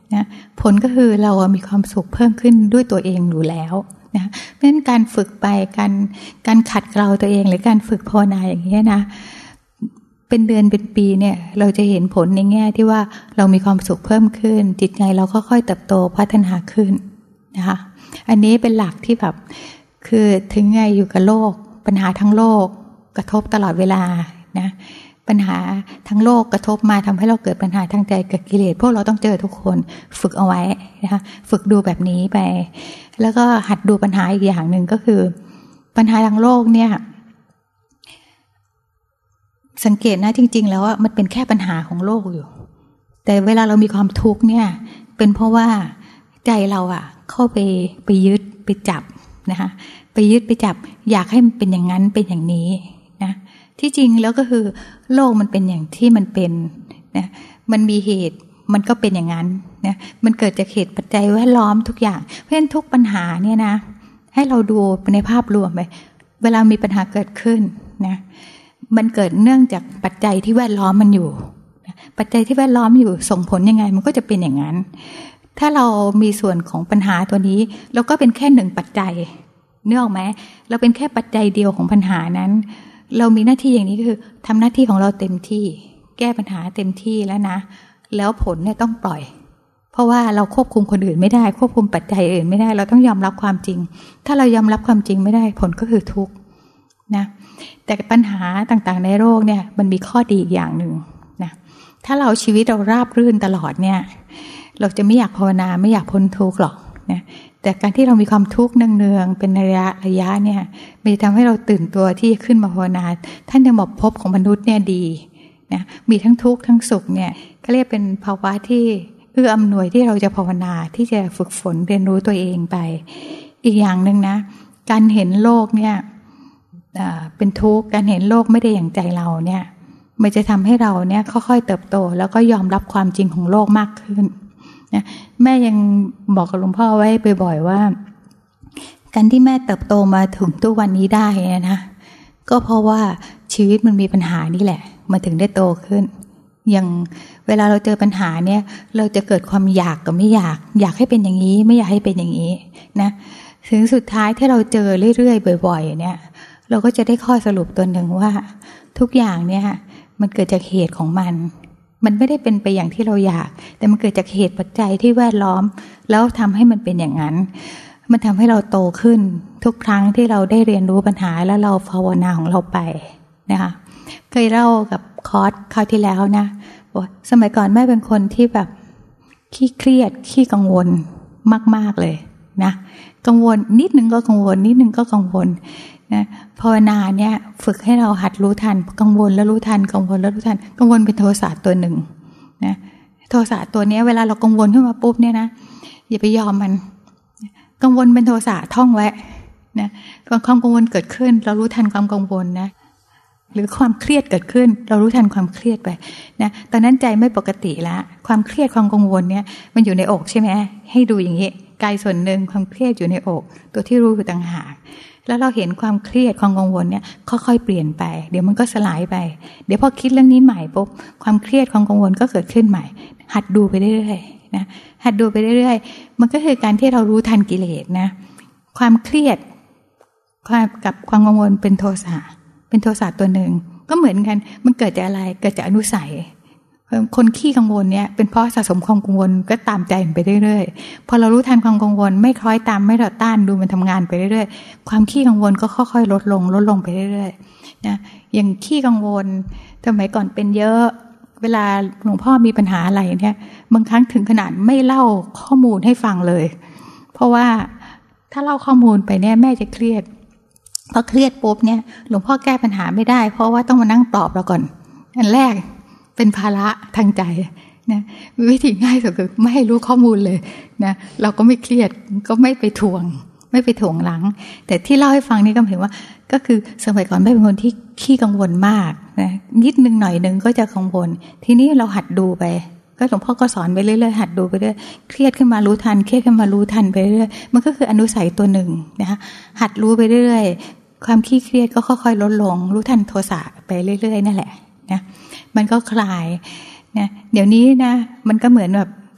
S1: นะผลก็คือเรามีความสุขเพิ่มขึ้นด้วยตัวเองอยู่แล้วนะเพราะฉะนั้นการฝึกไปการขัดเกลาตัวเองหรือการฝึกภาวนาอย่างนี้นะเป็นเดือนเป็นปีเนี่ยเราจะเห็นผลในแง่ที่ว่าเรามีความสุขเพิ่มขึ้นจิตใจเราก็ค่อยเติบโตพัฒนาขึ้นนะคะอันนี้เป็นหลักที่แบบคือถึงไงอยู่กับโลกปัญหาทั้งโลกกระทบตลอดเวลานะปัญหาทั้งโลกกระทบมาทำให้เราเกิดปัญหาทางใจกับกิเลสพวกเราต้องเจอทุกคนฝึกเอาไว้นะคะฝึกดูแบบนี้ไปแล้วก็หัดดูปัญหาอีกอย่างหนึ่งก็คือปัญหาทางโลกเนี่ยสังเกตนะจริงๆแล้วว่ามันเป็นแค่ปัญหาของโลกอยู่แต่เวลาเรามีความทุกข์เนี่ยเป็นเพราะว่าใจเราเข้าไปยึดไปจับนะคะไปยึดไปจับอยากให้มันเป็นอย่างนั้นเป็นอย่างนี้นะที่จริงแล้วก็คือโลกมันเป็นอย่างที่มันเป็นนะมันมีเหตุมันก็เป็นอย่างนั้นนะมันเกิดจากเหตุปัจจัยแวดล้อมทุกอย่างเพราะฉะนั้นทุกปัญหาเนี่ยนะให้เราดูในภาพรวมไปเวลามีปัญหาเกิดขึ้นนะมันเกิดเนื่องจากปัจจัยที่แวดล้อมมันอยู่ปัจจัยที่แวดล้อมอยู่ส่งผลยังไงมันก็จะเป็นอย่างนั้นถ้าเรามีส่วนของปัญหาตัวนี้เราก็เป็นแค่หนึ่งปัจจัยนึกออกไหมเราเป็นแค่ปัจจัยเดียวของปัญหานั้นเรามีหน้าที่อย่างนี้คือทำหน้าที่ของเราเต็มที่แก้ปัญหาเต็มที่แล้วนะแล้วผลเนี่ยต้องปล่อยเพราะว่าเราควบคุมคนอื่นไม่ได้ควบคุมปัจจัยอื่นไม่ได้เราต้องยอมรับความจริงถ้าเรายอมรับความจริงไม่ได้ผลก็คือทุกข์นะแต่ปัญหาต่างๆในโลกเนี่ยมันมีข้อดีอย่างหนึ่งนะถ้าเราชีวิตเราราบรื่นตลอดเนี่ยเราจะไม่อยากภาวนาไม่อยากพ้นทุกข์หรอกนะแต่การที่เรามีความทุกข์เนืองๆเป็นระยะเนี่ยมันจะทำให้เราตื่นตัวที่จะขึ้นมาภาวนาท่านยังบอกภพของมนุษย์เนี่ยดีนะมีทั้งทุกข์ทั้งสุขเนี่ยก็เรียกเป็นภาวะที่เอื้ออำนวยที่เราจะภาวนาที่จะฝึกฝนเรียนรู้ตัวเองไปอีกอย่างนึงนะการเห็นโลกเนี่ยเป็นทุกข์การเห็นโลกไม่ได้อย่างใจเราเนี่ยมันจะทำให้เราเนี่ยค่อยๆเติบโตแล้วก็ยอมรับความจริงของโลกมากขึ้นนะแม่ยังบอกกับหลวงพ่อไว้บ่อยๆว่าการที่แม่เติบโตมาถึงทุกวันนี้ได้นะก็เพราะว่าชีวิตมันมีปัญหานี่แหละมันถึงได้โตขึ้นอย่างเวลาเราเจอปัญหาเนี่ยเราจะเกิดความอยากกับไม่อยากให้เป็นอย่างนี้ไม่อยากให้เป็นอย่างนี้นะถึงสุดท้ายที่เราเจอเรื่อยๆบ่อยๆเนี่ยเราก็จะได้ข้อสรุปตัวหนึ่งว่าทุกอย่างเนี่ยมันเกิดจากเหตุของมันไม่ได้เป็นไปอย่างที่เราอยากแต่มันเกิดจากเหตุปัจจัยที่แวดล้อมแล้วทำให้มันเป็นอย่างนั้นมันทำให้เราโตขึ้นทุกครั้งที่เราได้เรียนรู้ปัญหาแล้วเราภาวนาของเราไปนะคะเคยเล่ากับคอร์สคราวที่แล้วนะว่าสมัยก่อนแม่เป็นคนที่แบบขี้เครียดขี้กังวลมากๆเลยนะกังวลนิดนึงก็กังวลนิดนึงก็กังวลนะภาวนาเนี่ยฝึกให้เราหัดรู้ทันกังวลแล้วรู้ทันกังวลแล้วรู้ทันกังวลเป็นโทสะตัวหนึ่งนะโทสะตัวนี้เวลาเรากังวลขึ้นมาปุ๊บเนี่ยนะอย่าไปยอมมันกังวลเป็นโทสะท่องไว้นะความกังวลเกิดขึ้นเรารู้ทันความกังวลนะหรือความเครียดเกิดขึ้นเรารู้ทันความเครียดไปนะตอนนั้นใจไม่ปกติแล้วความเครียดความกังวลเนี่ยมันอยู่ในอกใช่ไหมให้ดูอย่างนี้กายส่วนหนึ่งความเครียดอยู่ในอกตัวที่รู้อยู่ต่างหากแล้วเราเห็นความเครียดความกังวลเนี่ยค่อยๆเปลี่ยนไปเดี๋ยวมันก็สลายไปเดี๋ยวพอคิดเรื่องนี้ใหม่ปุ๊บความเครียดความกังวลก็เกิดขึ้นใหม่หัดดูไปเรื่อยๆนะหัดดูไปเรื่อยๆมันก็คือการที่เรารู้ทันกิเลสนะความเครียดกับความกังวลเป็นโทสะตัวหนึ่งก็เหมือนกันมันเกิดจากอะไรเกิดจากอนุสัยคนขี้กังวลเนี่ยเป็นเพราะสะสมความกังวลก็ตามใจมันไปเรื่อยๆพอเรารู้ทันความกังวลไม่คล้อยตามไม่เราต้านดูมันทำงานไปเรื่อยๆความขี้กังวลก็ค่อยๆลดลงไปเรื่อยๆนะอย่างขี้กังวลสมัยก่อนเป็นเยอะเวลาหลวงพ่อมีปัญหาอะไรเนี่ยบางครั้งถึงขนาดไม่เล่าข้อมูลให้ฟังเลยเพราะว่าถ้าเล่าข้อมูลไปเนี่ยแม่จะเครียดพอเครียดปุ๊บเนี่ยหลวงพ่อแก้ปัญหาไม่ได้เพราะว่าต้องมานั่งตอบเราก่อนอันแรกเป็นภาระทางใจนะวิธีง่ายสุดคือไม่ให้รู้ข้อมูลเลยนะเราก็ไม่เครียดก็ไม่ไปถ่วงหลังแต่ที่เล่าให้ฟังนี่ก็เห็นว่าก็คือสมัยก่อนแม่เป็นคนที่ขี้กังวลมากนะนิดนึงหน่อยนึงก็จะกังวลทีนี้เราหัดดูไปก็หลวงพ่อก็สอนไปเรื่อยๆหัดดูไปเรื่อยเครียดขึ้นมารู้ทันเครียดขึ้นมารู้ทันไปเรื่อยมันก็คืออนุสัยตัวหนึ่งนะคะหัดรู้ไปเรื่อยความขี้เครียดก็ค่อยๆลดลงรู้ทันโทสะไปเรื่อยๆนั่นแหละนะมันก็คลายนะเดี๋ยวนี้นะมันก็เหมือนแบบ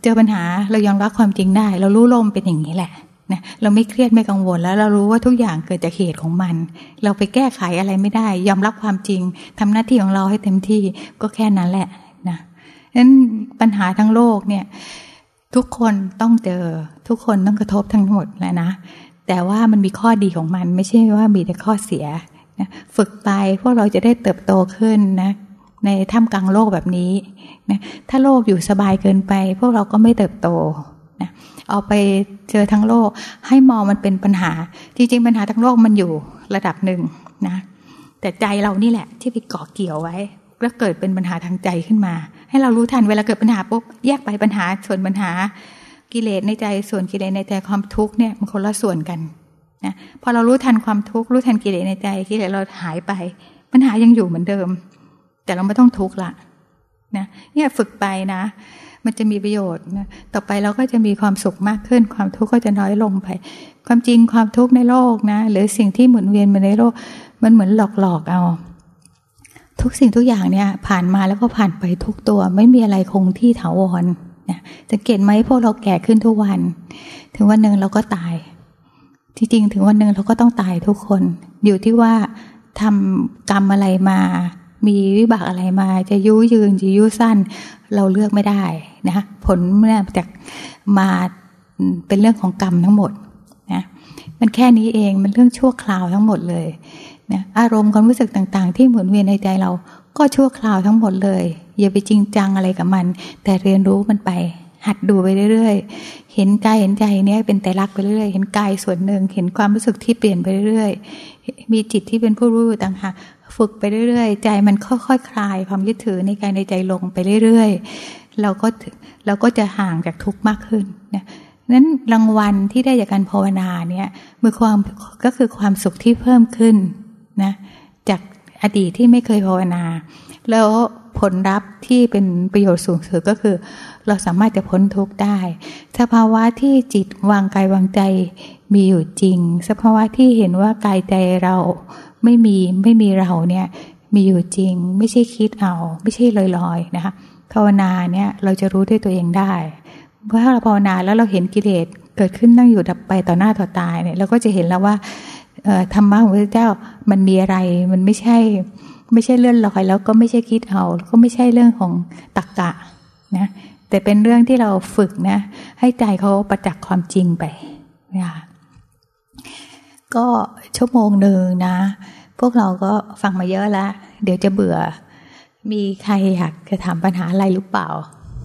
S1: เจอปัญหาเรายอมรับความจริงได้เรารู้ลมเป็นอย่างนี้แหละนะเราไม่เครียดไม่กังวลแล้วเรารู้ว่าทุกอย่างเกิดจากเหตุของมันเราไปแก้ไขอะไรไม่ได้ยอมรับความจริงทำหน้าที่ของเราให้เต็มที่ก็แค่นั้นแหละนะนั้นปัญหาทั้งโลกเนี่ยทุกคนต้องเจอทุกคนต้องกระทบทั้งหมดแหละนะแต่ว่ามันมีข้อดีของมันไม่ใช่ว่ามีแต่ข้อเสียนะฝึกไปพวกเราจะได้เติบโตขึ้นนะในท่ามกลางโลกแบบนี้นะถ้าโลกอยู่สบายเกินไปพวกเราก็ไม่เติบโตนะเอาไปเจอทั้งโลกให้มองมันเป็นปัญหาจริงๆปัญหาทั้งโลกมันอยู่ระดับหนึ่งนะแต่ใจเรานี่แหละที่ไปเกาะเกี่ยวไว้แล้วเกิดเป็นปัญหาทางใจขึ้นมาให้เรารู้ทันเวลาเกิดปัญหาปุ๊บแยกไปปัญหาส่วนปัญหากิเลสในใจส่วนกิเลสในใจความทุกข์เนี่ยมันคนละส่วนกันนะพอเรารู้ทันความทุกข์รู้ทันกิเลสในใจกิเลสเราหายไปปัญหายังอยู่เหมือนเดิมแต่เราไม่ต้องทุกข์ละนะเนี่ยฝึกไปนะมันจะมีประโยชน์นะต่อไปเราก็จะมีความสุขมากขึ้นความทุกข์ก็จะน้อยลงไปความจริงความทุกข์ในโลกนะหรือสิ่งที่หมุนเวียนมาในโลกมันเหมือนหลอกเอาทุกสิ่งทุกอย่างเนี่ยผ่านมาแล้วก็ผ่านไปทุกตัวไม่มีอะไรคงที่ถาวรนะสังเกตไหมพวกเราแก่ขึ้นทุกวันถึงวันหนึ่งเราก็ตายจริงๆถึงวันหนึ่งเราก็ต้องตายทุกคนอยู่ที่ว่าทำกรรมอะไรมามีวิบากอะไรมาจะยื้อยืนจะยื้อสั้นเราเลือกไม่ได้นะผลมาจากมาเป็นเรื่องของกรรมทั้งหมดนะมันแค่นี้เองมันเรื่องชั่วคราวทั้งหมดเลยนะอารมณ์ความรู้สึกต่างๆที่หมุนเวียนในใจเราก็ชั่วคราวทั้งหมดเลยอย่าไปจริงจังอะไรกับมันแต่เรียนรู้มันไปหัดดูไปเรื่อยๆเห็นกายเห็นใจเนี่ยเป็นไตรลักษณ์ไปเรื่อยเห็นกายส่วนหนึ่งเห็นความรู้สึกที่เปลี่ยนไปเรื่อยๆมีจิตที่เป็นผู้รู้ต่างหากฝึกไปเรื่อยๆใจมันค่อยๆคลายความยึดถือในกายในใจลงไปเรื่อยๆเราก็จะห่างจากทุกข์มากขึ้นนะนั้นรางวัลที่ได้จากการภาวนาเนี่ยก็คือความสุขที่เพิ่มขึ้นนะจากอดีตที่ไม่เคยภาวนาแล้วผลลัพธ์ที่เป็นประโยชน์สูงสุดก็คือเราสามารถจะพ้นทุกข์ได้สภาวะที่จิตวางกายวางใจมีอยู่จริงสภาวะที่เห็นว่ากายใจเราไม่มีเราเนี่ยมีอยู่จริงไม่ใช่คิดเอาไม่ใช่ลอยๆนะคะภาวนาเนี่ยเราจะรู้ด้วยตัวเองได้เพราะถ้าเราภาวนาแล้วเราเห็นกิเลสเกิดขึ้นตั้งอยู่ดับไปต่อหน้าต่อตาเนี่ยเราก็จะเห็นแล้วว่าธรรมะของพระเจ้ามันมีอะไรมันไม่ใช่เลื่อนลอยแล้วก็ไม่ใช่คิดเอาแล้วก็ไม่ใช่เรื่องของตรรกะนะแต่เป็นเรื่องที่เราฝึกนะให้ใจเขาประจักษ์ความจริงไปนะคะก็ชั่วโมงหนึ่งนะพวกเราก็ฟังมาเยอะแล้วเดี๋ยวจะเบื่อมีใครอยากจะถามปัญหาอะไรหรือเปล่า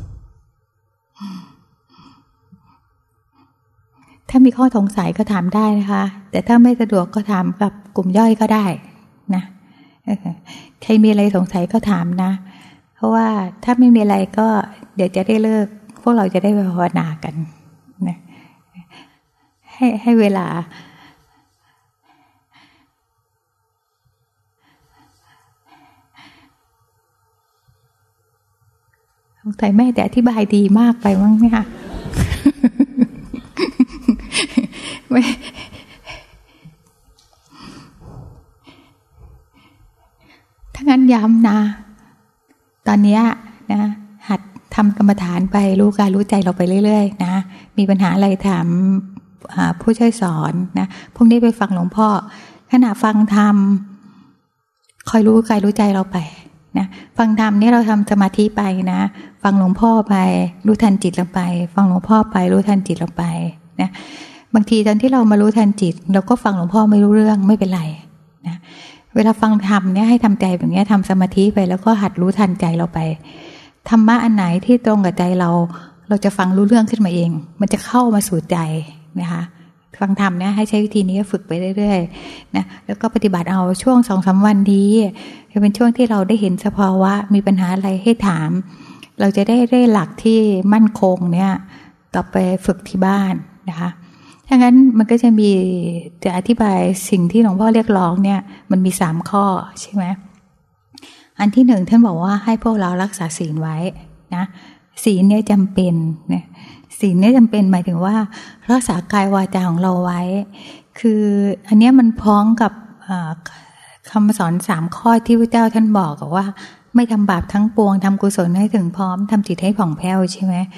S1: ถ้ามีข้อสงสัยก็ถามได้นะคะแต่ถ้าไม่สะดวกก็ถามกับกลุ่มย่อยก็ได้นะใครมีอะไรสงสัยก็ถามนะเพราะว่าถ้าไม่มีอะไรก็เดี๋ยวจะได้เลิกพวกเราจะได้ไปภาวนากันนะให้เวลาสงสัยแม่แต่อธิบายดีมากไปมั้งเนี่ยถ้างั้นย้ำนะตอนนี้นะหัดทำกรรมฐานไปรู้กายรู้ใจเราไปเรื่อยๆนะมีปัญหาอะไรถามผู้ช่วยสอนนะพรุ่งนี้ไปฟังหลวงพ่อขณะฟังธรรมคอยรู้กายรู้ใจเราไปนะฟังธรรมนี่เราทำสมาธิไปนะฟังหลวงพ่อไปรู้ทันจิตเราไปฟังหลวงพ่อไปรู้ทันจิตเราไปนะบางทีตอนที่เรามารู้ทันจิตเราก็ฟังหลวงพ่อไม่รู้เรื่องไม่เป็นไรนะเวลาฟังธรรมเนี่ยให้ทำใจแบบนี้ทำสมาธิไปแล้วก็หัดรู้ทันใจเราไปธรรมะอันไหนที่ตรงกับใจเราจะฟังรู้เรื่องขึ้นมาเองมันจะเข้ามาสู่ใจนะคะฟังธรรมเนี่ยให้ใช้วิธีนี้ฝึกไปเรื่อยๆนะแล้วก็ปฏิบัติเอาช่วง 2-3 วันนี้จะเป็นช่วงที่เราได้เห็นสภาวะมีปัญหาอะไรให้ถามเราจะได้หลักที่มั่นคงเนี่ยต่อไปฝึกที่บ้านนะคะถ้างั้นมันก็จะอธิบายสิ่งที่หลวงพ่อเรียกร้องเนี่ยมันมี3ข้อใช่ไหมอันที่1ท่านบอกว่าให้พวกเรารักษาศีลไว้นะศีลเนี่ยจำเป็นนะศีลเนี่ยจำเป็นหมายถึงว่ารักษากายวาจาของเราไว้คืออันนี้มันพ้องกับคำสอน3ข้อที่พระเจ้าท่านบอกว่าไม่ทำบาปทั้งปวงทำกุศลให้ถึงพร้อมทำจิตให้ผ่องแผ้วใช่ไหม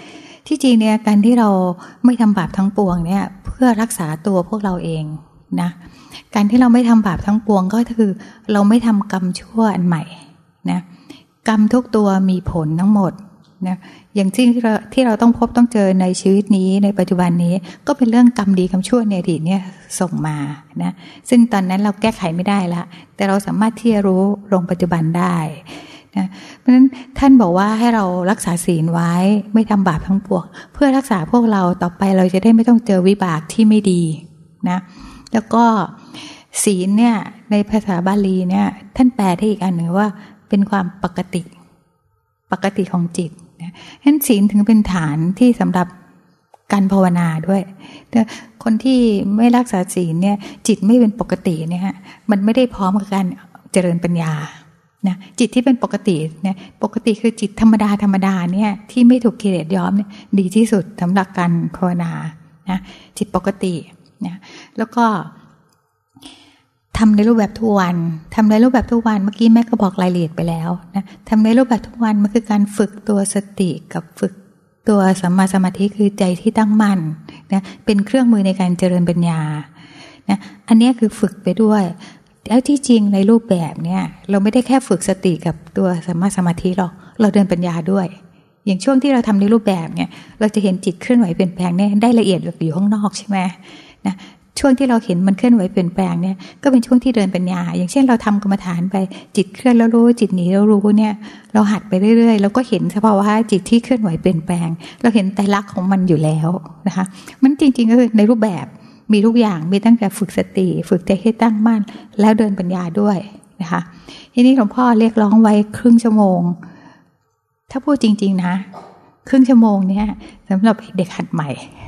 S1: ที่จริงเนี่ยการที่เราไม่ทำบาปทั้งปวงเนี่ยเพื่อรักษาตัวพวกเราเองนะการที่เราไม่ทำบาปทั้งปวงก็คือเราไม่ทำกรรมชั่วอันใหม่นะกรรมทุกตัวมีผลทั้งหมดนะอย่างที่เราต้องพบต้องเจอในชีวิตนี้ในปัจจุบันนี้ก็เป็นเรื่องกรรมดีกรรมชั่วในอดีตเนี่ยส่งมานะซึ่งตอนนั้นเราแก้ไขไม่ได้ละแต่เราสามารถที่จะรู้ลงปัจจุบันได้นะเพราะฉะนั้นท่านบอกว่าให้เรารักษาศีลไว้ไม่ทำบาปทั้งปวงเพื่อรักษาพวกเราต่อไปเราจะได้ไม่ต้องเจอวิบากที่ไม่ดีนะแล้วก็ศีลเนี่ยในภาษาบาลีเนี่ยท่านแปลได้อีกอันหนึ่งว่าเป็นความปกติของจิตนะฉะนั้นศีลถึงเป็นฐานที่สำหรับการภาวนาด้วยแต่คนที่ไม่รักษาศีลเนี่ยจิตไม่เป็นปกติเนี่ยมันไม่ได้พร้อมกับการเจริญปัญญานะจิตที่เป็นปกติเนี่ยปกติคือจิตธรรมดาเนี่ยที่ไม่ถูกกิเลสย้อมเนี่ยดีที่สุดสำหรับการภาวนานะจิตปกตินะแล้วก็ทำในรูปแบบทุกวันเมื่อกี้แม่ก็บอกรายละเอียดไปแล้วนะทำในรูปแบบทุกวันมันคือการฝึกตัวสติกับฝึกตัวสัมมาสมาธิคือใจที่ตั้งมั่นนะเป็นเครื่องมือในการเจริญปัญญานะอันนี้คือฝึกไปด้วยแล้วที่จริงในรูปแบบเนี่ยเราไม่ได้แค่ฝึกสติกับตัวสัมมาสมาธิหรอกเราเดินปัญญาด้วยอย่างช่วงที่เราทำในรูปแบบเนี่ยเราจะเห็นจิตเคลื่อนไหวเปลี่ยนแปลงเนี่ยได้ละเอียดแบบอยู่ข้างนอกใช่ไหมนะช่วงที่เราเห็นมันเคลื่อนไหวเปลี่ยนแปลงเนี่ยก็เป็นช่วงที่เดินปัญญาอย่างเช่นเราทำกรรมฐานไปจิตเคลื่อนแล้วรู้จิตหนีแล้วรู้เนี่ยเราหัดไปเรื่อยๆเราก็เห็นสภาวะจิตที่เคลื่อนไหวเปลี่ยนแปลงเราเห็นไตรลักษณ์ของมันอยู่แล้วนะคะมันจริงๆก็คือในรูปแบบมีทุกอย่างมีตั้งแต่ฝึกสติฝึกใจให้ตั้งมั่นแล้วเดินปัญญาด้วยนะคะทีนี้หลวงพ่อเรียกร้องไว้ครึ่งชั่วโมงถ้าพูดจริงๆนะครึ่งชั่วโมงเนี่ยสำหรับเด็กหัดใหม่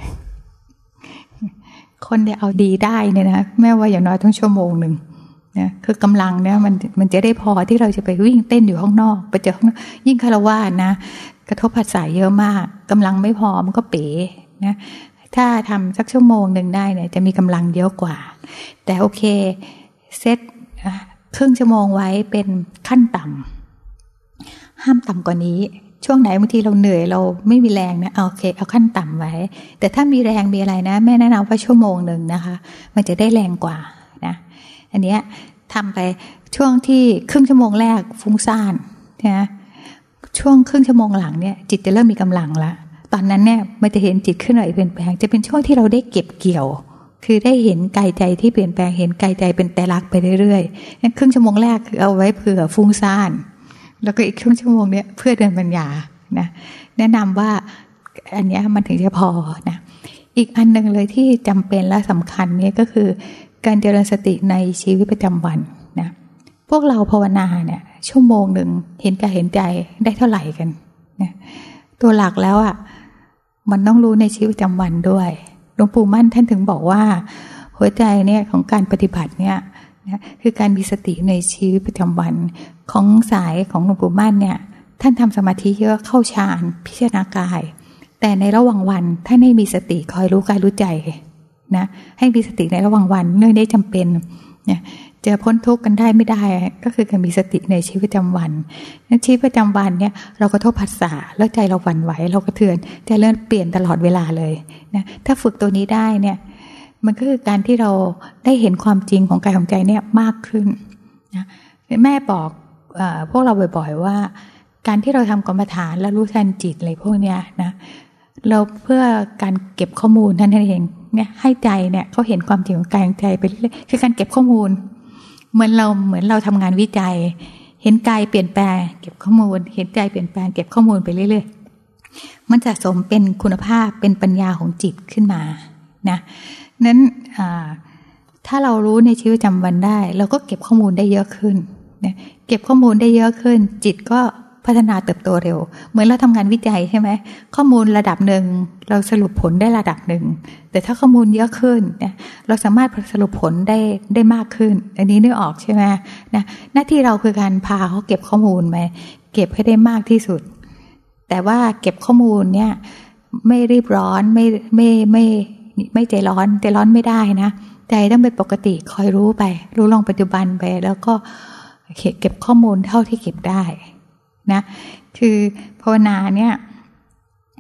S1: คนที่เอาดีได้เนี่ยนะแม้ว่าอย่างน้อยต้องชั่วโมงหนึ่งนะคือกำลังเนี่ยมันจะได้พอที่เราจะไปวิ่งเต้นอยู่ข้างนอกไปเจอข้างนอกยิ่งฆราวาสนะกระทบผัสสะเยอะมากกำลังไม่พอมันก็เป๋นะถ้าทำสักชั่วโมงหนึ่งได้เนี่ยจะมีกำลังเยอะกว่าแต่โอเคเซตครึ่งชั่วโมงไว้เป็นขั้นต่ำห้ามต่ำกว่านี้ช่วงไหนบางทีเราเหนื่อยเราไม่มีแรงนะโอเคเอาขั้นต่ำไว้แต่ถ้ามีแรงมีอะไรนะแม่แนะนำว่าชั่วโมงหนึ่งนะคะมันจะได้แรงกว่านะอันเนี้ยทำไปช่วงที่ครึ่งชั่วโมงแรกฟุ้งซ่านนะช่วงครึ่งชั่วโมงหลังเนี่ยจิตจะเริ่มมีกำลังละตอนนั้นเนี่ยมันจะเห็นจิตเคลื่อนไหวเปลี่ยนแปลงจะเป็นช่วงที่เราได้เก็บเกี่ยวคือได้เห็นกายใจที่เปลี่ยนแปลงเห็นกายใจเป็นไตรลักษณ์ไปเรื่อยๆงั้นครึ่งชั่วโมงแรกคือเอาไว้เผื่อฟุ้งซ่านแล้วก็อีกครึ่งชั่วโมงเนี่ยเพื่อเดินปัญญานะแนะนำว่าอันนี้มันถึงจะพอนะอีกอันนึงเลยที่จำเป็นและสำคัญเนี่ยก็คือการเจริญสติในชีวิตประจำวันนะพวกเราภาวนาเนี่ยชั่วโมงหนึ่งเห็นกายเห็นใจได้เท่าไหร่กันนะตัวหลักแล้วอ่ะมันต้องรู้ในชีวิตประจำวันด้วยหลวงปู่มั่นท่านถึงบอกว่าหัวใจเนี่ยของการปฏิบัติเนี่ยนะคือการมีสติในชีวิตประจำวันของสายของหลวงปู่มั่นเนี่ยท่านทำสมาธิเยอะเข้าฌานพิจารณากายแต่ในระหว่างวันท่านให้มีสติคอยรู้กายรู้ใจนะให้มีสติในระหว่างวันเนื่องได้จำเป็นเนี่ยจะพ้นทุกข์กันได้ไม่ได้ก็คือการมีสติในชีวิตประจำวันในชีวิตประจำวันเนี่ยเรากระทบผัสสะแล้วใจเราหวั่นไหวเรากระเทือนใจเริ่มเปลี่ยนตลอดเวลาเลยนะถ้าฝึกตัวนี้ได้เนี่ยมันก็คือการที่เราได้เห็นความจริงของกายของใจเนี่ยมากขึ้นนะแม่บอกพวกเราบ่อยๆว่าการที่เราทำกรรมฐานแล้วรู้ทันจิตอะไรพวกเนี้ยนะเราเพื่อการเก็บข้อมูลนั่นเองเนี่ยให้ใจเนี่ยเขาเห็นความจริงของกายของใจไปเรื่อยๆคือการเก็บข้อมูลเหมือนเราทำงานวิจัยเห็นกายเปลี่ยนแปลงเก็บข้อมูลเห็นใจเปลี่ยนแปลงเก็บข้อมูลไปเรื่อยๆมันจะสมเป็นคุณภาพเป็นปัญญาของจิตขึ้นมานะนั้นถ้าเรารู้ในชีวิตประจำวันได้เราก็เก็บข้อมูลได้เยอะขึ้นนะเก็บข้อมูลได้เยอะขึ้นจิตก็พัฒนาเติบโตเร็วเหมือนเราทำงานวิจัยใช่ไหมข้อมูลระดับหนึ่งเราสรุปผลได้ระดับหนึ่งแต่ถ้าข้อมูลเยอะขึ้นเนี่ยเราสามารถสรุปผลได้มากขึ้นอันนี้นึกออกใช่ไหมนะหน้าที่เราคือการพาเขาเก็บข้อมูลมาเก็บให้ได้มากที่สุดแต่ว่าเก็บข้อมูลเนี่ยไม่รีบร้อนไม่ใจร้อนไม่ได้นะใจต้องเป็นปกติคอยรู้ไปรู้ลงปัจจุบันไปแล้วก็เก็บข้อมูลเท่าที่เก็บได้นะคือภาวนาเนี่ย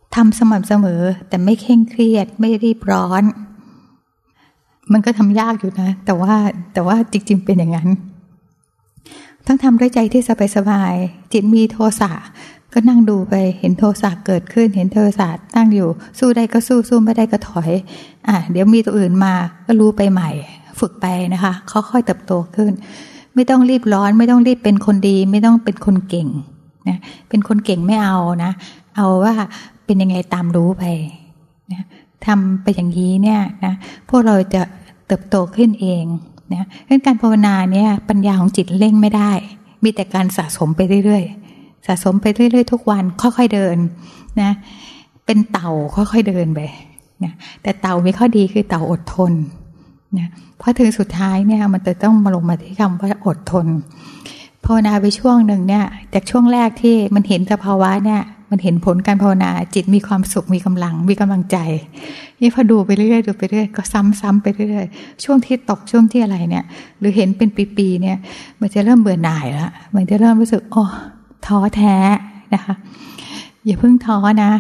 S1: ทำสม่ำเสมอแต่ไม่เคร่งเครียดไม่รีบร้อนมันก็ทำยากอยู่นะแต่ว่าจริงๆเป็นอย่างนั้นต้องทำด้วยใจที่สบายๆจิตมีโทสะก็นั่งดูไปเห็นโทสะเกิดขึ้นเห็นโทสะตั้งอยู่สู้ได้ก็สู้ไม่ได้ก็ถอยเดี๋ยวมีตัวอื่นมาก็รู้ไปใหม่ฝึกไปนะคะค่อยๆเติบโตขึ้นไม่ต้องรีบร้อนไม่ต้องรีบเป็นคนดีไม่ต้องเป็นคนเก่งนะเป็นคนเก่งไม่เอานะเอาว่าเป็นยังไงตามรู้ไปนะทำไปอย่างนี้เนี่ยนะพวกเราจะเติบโตขึ้นเองนะเรื่องการภาวนาเนี่ยปัญญาของจิตเร่งไม่ได้มีแต่การสะสมไปเรื่อยๆสะสมไปเรื่อยๆทุกวันค่อยๆเดินนะเป็นเต่าค่อยๆเดินไปนะแต่เต่ามีข้อดีคือเต่าอดทนนะเพราะถึงสุดท้ายเนี่ยมันจะต้องมาลงมาที่คำว่าอดทนภาวนาไปช่วงหนึ่งเนี่ยจากช่วงแรกที่มันเห็นสภาวะเนี่ยมันเห็นผลการภาวนาจิตมีความสุขมีกำลังใจนี่พอดูไปเรื่อยๆดูไปเรื่อยก็ซ้ำไปเรื่อยๆช่วงที่ตกช่วงที่อะไรเนี่ยหรือเห็นเป็นปีๆเนี่ยมันจะเริ่มเบื่อหน่ายแล้วมันจะเริ่มรู้สึกโอ้ท้อแท้นะคะอย่าเพิ่งท้อนะ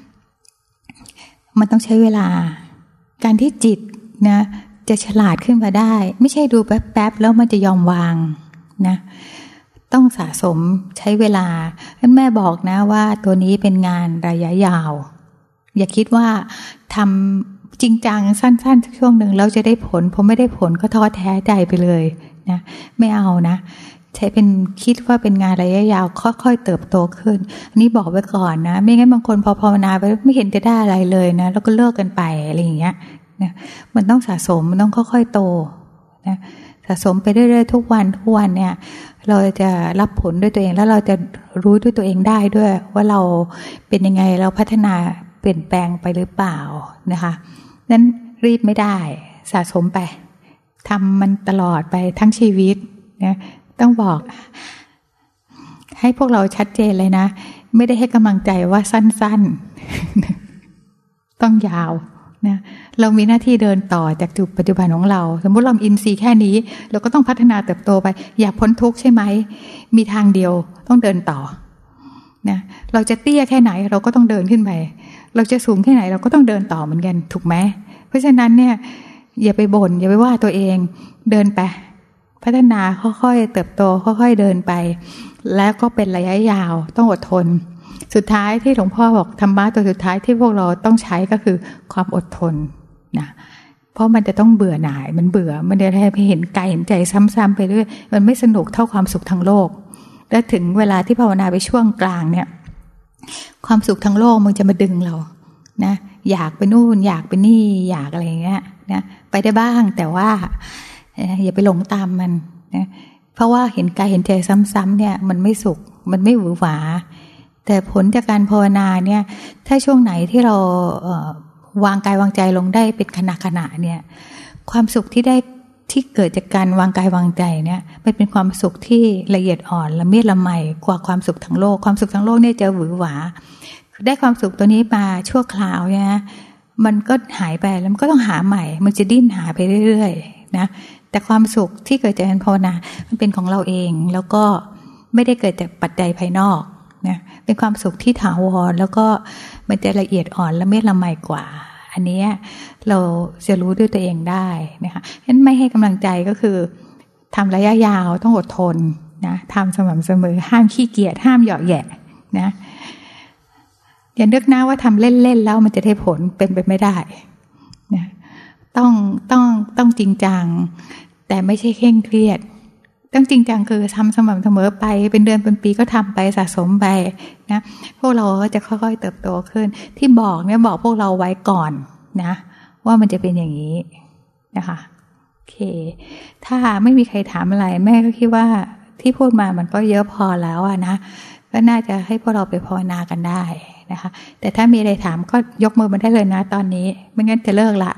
S1: มันต้องใช้เวลาการที่จิตนะจะฉลาดขึ้นมาได้ไม่ใช่ดูแป๊บๆแล้วมันจะยอมวางนะต้องสะสมใช้เวลาแม่บอกนะว่าตัวนี้เป็นงานระยะยาวอย่าคิดว่าทำจริงจังสั้นๆช่วงหนึ่งแล้วจะได้ผลพอไม่ได้ผลก็ท้อแท้ใจไปเลยนะไม่เอานะใช้เป็นคิดว่าเป็นงานระยะยาวค่อยๆเติบโตขึ้นอันนี้บอกไว้ก่อนนะไม่งั้นบางคนพอภาวนาไปไม่เห็นจะได้อะไรเลยนะแล้วก็เลิกกันไปอะไรอย่างเงี้ยนะมันต้องสะสมมันต้องค่อยๆโตนะสะสมไปเรื่อยๆทุกวันเนี่ยเราจะรับผลด้วยตัวเองแล้วเราจะรู้ด้วยตัวเองได้ด้วยว่าเราเป็นยังไงเราพัฒนาเปลี่ยนแปลงไปหรือเปล่านะคะนั้นรีบไม่ได้สะสมไปทำมันตลอดไปทั้งชีวิตนะต้องบอกให้พวกเราชัดเจนเลยนะไม่ได้ให้กำลังใจว่าสั้นๆต้องยาวนะเรามีหน้าที่เดินต่อจากจุดปัจจุบันของเราสมมติเราอินทรีย์แค่นี้เราก็ต้องพัฒนาเติบโตไปอยากพ้นทุกข์ใช่ไหมมีทางเดียวต้องเดินต่อนะเราจะเตี้ยแค่ไหนเราก็ต้องเดินขึ้นไปเราจะสูงแค่ไหนเราก็ต้องเดินต่อเหมือนกันถูกไหมเพราะฉะนั้นเนี่ยอย่าไปบ่นอย่าไปว่าตัวเองเดินไปพัฒนาค่อยๆเติบโตค่อยๆเดินไปแล้วก็เป็นระยะยาวต้องอดทนสุดท้ายที่หลวงพ่อบอกธรรมะตัวสุดท้ายที่พวกเราต้องใช้ก็คือความอดทนนะเพราะมันจะต้องเบื่อหน่ายมันเบื่อมันจะให้เห็นกายเห็นใจซ้ำๆไปเรื่อยมันไม่สนุกเท่าความสุขทางโลกและถึงเวลาที่ภาวนาไปช่วงกลางเนี่ยความสุขทางโลกมันจะมาดึงเรานะอยากไปนู่นอยากไปนี่อยากอะไรอย่างเงี้ยนะไปได้บ้างแต่ว่าอย่าไปหลงตามมันนะเพราะว่าเห็นกายเห็นใจซ้ำๆเนี่ยมันไม่สุขมันไม่หวือหวาแต่ผลจากการภาวนาเนี่ยถ้าช่วงไหนที่เราวางกายวางใจลงได้เป็นขณะเนี่ยความสุขที่ได้ที่เกิดจากการวางกายวางใจเนี่ยมันเป็นความสุขที่ละเอียดอ่อนละเมียดละไมกว่าความสุขทางโลกความสุขทางโลกเนี่ยจะหวือหวาได้ความสุขตัวนี้มาชั่วคราวเนี่ยมันก็หายไปแล้วมันก็ต้องหาใหม่มันจะดิ้นหาไปเรื่อยๆนะแต่ความสุขที่เกิดจากการภาวนามันเป็นของเราเองแล้วก็ไม่ได้เกิดจากปัจจัยภายนอกนะเป็นความสุขที่ถาวรแล้วก็มันจะละเอียดอ่อนละเมียดละไมกว่าอันนี้เราจะรู้ด้วยตัวเองได้นะคะฉะนั้นไม่ให้กำลังใจก็คือทำระยะยาวต้องอดทนนะทำสม่ำเสมอห้ามขี้เกียจห้ามเหยาะแหยะนะอย่านึกนะว่าทำเล่นๆแล้วมันจะได้ผลเป็นไปไม่ได้นะต้องจริงจังแต่ไม่ใช่เคร่งเครียดต้องจริงจังคือทำสม่ำเสมอไปเป็นเดือนเป็นปีก็ทำไปสะสมไปนะพวกเราก็จะค่อยๆเติบโตขึ้นที่บอกเนี่ยบอกพวกเราไว้ก่อนนะว่ามันจะเป็นอย่างนี้นะคะโอเคถ้าไม่มีใครถามอะไรแม่ก็คิดว่าที่พูดมามันก็เยอะพอแล้วนะก็น่าจะให้พวกเราไปภาวนากันได้นะคะแต่ถ้ามีอะไรถามก็ยกมือมาได้เลยนะตอนนี้ไม่งั้นจะเลิกละ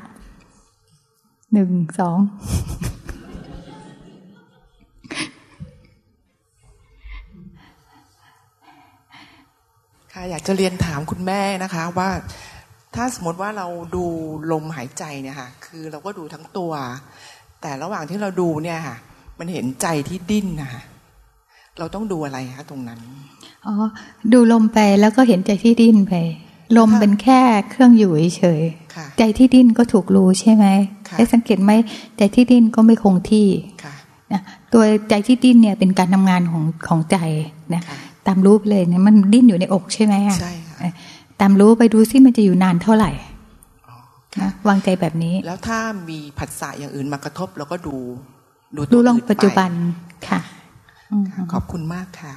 S1: 1 2
S2: อยากจะเรียนถามคุณแม่นะคะว่าถ้าสมมติว่าเราดูลมหายใจเนี่ยค่ะคือเราก็ดูทั้งตัวแต่ระหว่างที่เราดูเนี่ยค่ะมันเห็นใจที่ดิ้นนะคะเราต้องดูอะไรคะตรงนั้น
S1: ดูลมไปแล้วก็เห็นใจที่ดิ้นไปลมเป็นแค่เครื่องอยู่เฉยใจที่ดิ้นก็ถูกรู้ใช่ไหมได้สังเกตไหมใจที่ดิ้นก็ไม่คงที่นะตัวใจที่ดิ้นเนี่ยเป็นการทำงานของใจนะตามรู้ไปเลยเนี่ยมันดิ้นอยู่ในอกใช่ไหมใช่ตามรู้ไปดูซิมันจะอยู่นานเท่าไหร่นะวางใจแบบนี้
S2: แล้วถ้ามีผัสสะอย่างอื่นมากระทบเราก็ดู
S1: ลงปัจจุบันค่ะ
S2: ขอบคุณมากค่ะ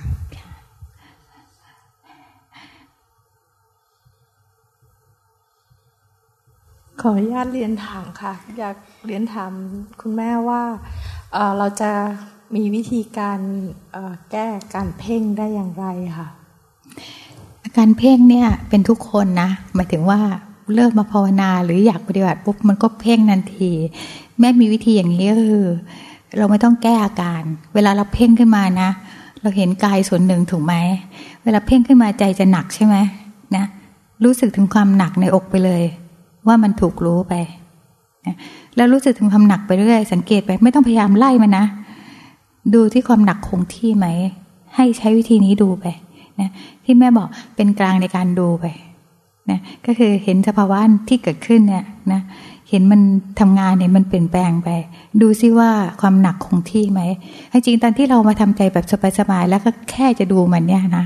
S3: ขออนุญาตเรียนถามค่ะอยากเรียนถามคุณแม่ว่าเราจะมีวิธีการแก้การเพ่งได้อย่างไรค่ะ
S1: การเพ่งเนี่ยเป็นทุกคนนะหมายถึงว่าเริ่มมาภาวนาหรืออยากปฏิบัติปุ๊บมันก็เพ่งทันทีแม่มีวิธีอย่างนี้ก็คือเราไม่ต้องแก้อาการเวลาเราเพ่งขึ้นมานะเราเห็นกายส่วนหนึ่งถูกไหมเวลาเพ่งขึ้นมาใจจะหนักใช่ไหมนะรู้สึกถึงความหนักในอกไปเลยว่ามันถูกรู้ไปนะแล้วรู้สึกถึงความหนักไปเรื่อยสังเกตไปไม่ต้องพยายามไล่มันนะดูที่ความหนักคงที่ไหมให้ใช้วิธีนี้ดูไปนะที่แม่บอกเป็นกลางในการดูไปนะก็คือเห็นสภาวะที่เกิดขึ้นเนี่ยนะเห็นมันทำงานเห็นมันเปลี่ยนแปลงไปดูซิว่าความหนักคงที่ไหมจริงๆตอนที่เรามาทำใจแบบสบายๆแล้วก็แค่จะดูมันเนี่ยนะ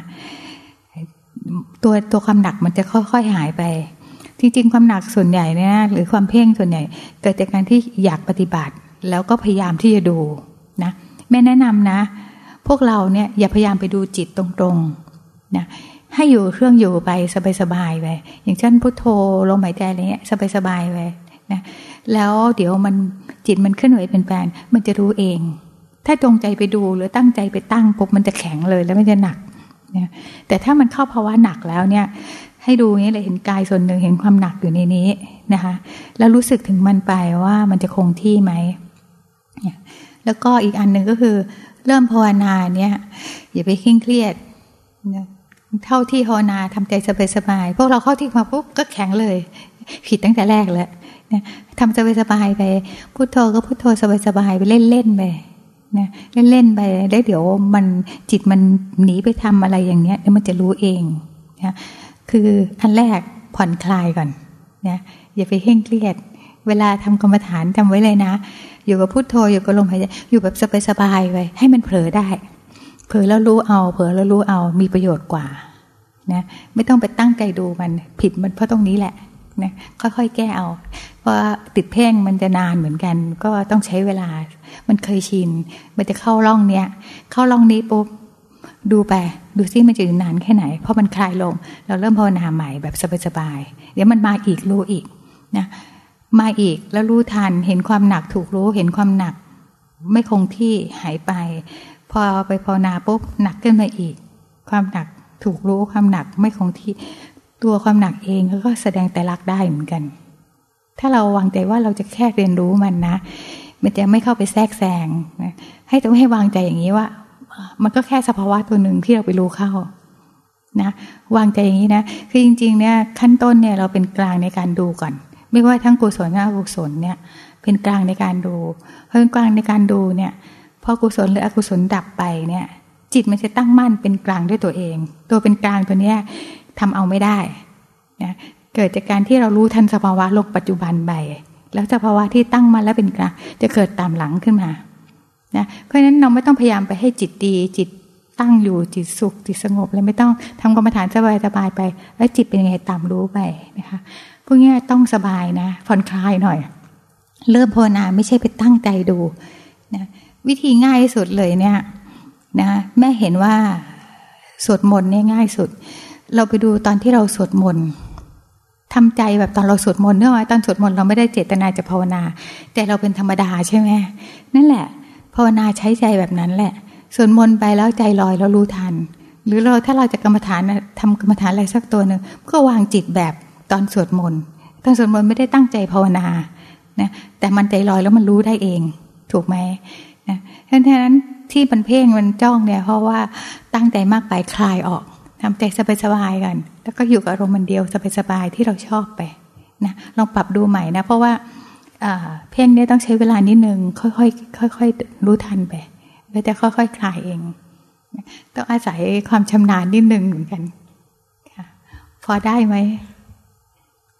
S1: ตัวความหนักมันจะค่อยๆหายไปจริงๆความหนักส่วนใหญ่เนี่ยหรือความเพ่งส่วนใหญ่เกิดจากการที่อยากปฏิบัติแล้วก็พยายามที่จะดูนะแม่แนะนำนะพวกเราเนี่ยอย่าพยายามไปดูจิตตรงๆนะให้อยู่เครื่องอยู่ไปสบายๆไปอย่างเช่นพุทโธลมหายใจอะไรเงี้ยสบายๆไปนะแล้วเดี๋ยวมันจิตมันเคลื่อนไหวเป็นแปลนมันจะรู้เองถ้าจงใจไปดูหรือตั้งใจไปตั้งปุ๊บมันจะแข็งเลยแล้วมันจะหนักนะแต่ถ้ามันเข้าภาวะหนักแล้วเนี่ยให้ดูนี้เลยเห็นกายส่วนหนึ่งเห็นความหนักอยู่ในนี้นะคะแล้วรู้สึกถึงมันไปว่ามันจะคงที่ไหมแล้วก็อีกอันหนึ่งก็คือเริ่มภาวนาเนี่ยอย่าไปเคร่งเครียดเท่าที่ภาวนาทำใจสบายๆพวกเราเข้าที่มาปุ๊บก็แข็งเลยผิดตั้งแต่แรกแล้วทำสบายๆไปพุทโธก็พุทโธสบายๆไปเล่นๆไปนะเล่นๆไปแล้วเดี๋ยวมันจิตมันหนีไปทำอะไรอย่างเนี้ยแล้วมันจะรู้เองนะคืออันแรกผ่อนคลายก่อนนะอย่าไปเคร่งเครียดเวลาทำกรรมฐานจำไว้เลยนะอยู่กับพุทโธอยู่กับลมหายใจอยู่แบบสบายๆไปให้มันเผลอได้เผลอแล้วรู้เอาเผลอแล้วรู้เอามีประโยชน์กว่านะไม่ต้องไปตั้งใจดูมันผิดมันเพราะตรงนี้แหละนะค่อยๆแก้เอาเพราะติดเพ่งมันจะนานเหมือนกันก็ต้องใช้เวลามันเคยชินมันจะเข้าร่องเนี้ยเข้าร่องนี้ปุ๊บดูไปดูซิมันจะอยู่นานแค่ไหนพอมันคลายลงเราเริ่มภาวนาใหม่แบบสบายๆเดี๋ยวมันมาอีกรู้อีกนะมาอีกแล้วรู้ทันเห็นความหนักถูกรู้เห็นความหนักไม่คงที่หายไปพอไปภาวนาปุ๊บหนักขึ้นมาอีกความหนักถูกรู้ความหนักไม่คงที่ตัวความหนักเองก็แสดงแต่ลักได้เหมือนกันถ้าเราวางใจว่าเราจะแค่เรียนรู้มันนะมันจะไม่เข้าไปแทรกแซงนะให้วางใจอย่างนี้ว่ามันก็แค่สภาวะตัวหนึ่งที่เราไปรู้เข้านะวางใจอย่างนี้นะคือจริงๆเนี่ยขั้นต้นเนี่ยเราเป็นกลางในการดูก่อนไม่ว่าทั้งกุศลและอกุศลเนี่ยเป็นกลางในการดูเพราะเป็นกลางในการดูเนี่ยพอกุศลหรืออกุศลดับไปเนี่ยจิตมันจะตั้งมั่นเป็นกลางด้วยตัวเองตัวเป็นกลางตัวเนี้ยทำเอาไม่ได้นะเกิดจากการที่เรารู้ทันสภาวะโลกปัจจุบันไปแล้วสภาวะที่ตั้งมั่นและเป็นกลางจะเกิดตามหลังขึ้นมานะเพราะฉะนั้นเราไม่ต้องพยายามไปให้จิตดีจิตตั้งอยู่จิตสุขจิตสงบเลยไม่ต้องทำกรรมฐานสบายๆไปแล้วจิตเป็นยังไงตามรู้ไปนะคะพวกนี้ต้องสบายนะผ่อนคลายหน่อยเริ่มภาวนาไม่ใช่ไปตั้งใจดูนะวิธีง่ายที่สุดเลยเนี่ยนะแม่เห็นว่าสวดมนต์เนี่ยง่ายสุดเราไปดูตอนที่เราสวดมนต์ทำใจแบบตอนเราสวดมนต์เนื่องจากตอนสวดมนต์เราไม่ได้เจตนาจะภาวนาแต่เราเป็นธรรมดาใช่ไหมนั่นแหละภาวนาใช้ใจแบบนั้นแหละสวดมนต์ไปแล้วใจลอยแล้วรู้ทันหรือเราถ้าเราจะกรรมฐานทำกรรมฐานอะไรสักตัวหนึ่งก็วางจิตแบบตอนสวดมนต์ตอนสวดมนต์ไม่ได้ตั้งใจภาวนานะแต่มันใจลอยแล้วมันรู้ได้เองถูกไหมนะเพราะฉะนั้นที่มันเพ่งมันจ้องเนี่ยเพราะว่าตั้งใจมากไปคลายออกทำใจสบายๆกันแล้วก็อยู่กับอารมณ์มันเดียวสบายๆที่เราชอบไปนะลองปรับดูใหม่นะเพราะว่าเพ่งเนี่ยต้องใช้เวลานิดนึงค่อยๆรู้ทันไปแล้วจะค่อยๆคลายเองต้องอาศัยความชำนาญนิดนึงเหมือนกันค่ะพอได้ไหม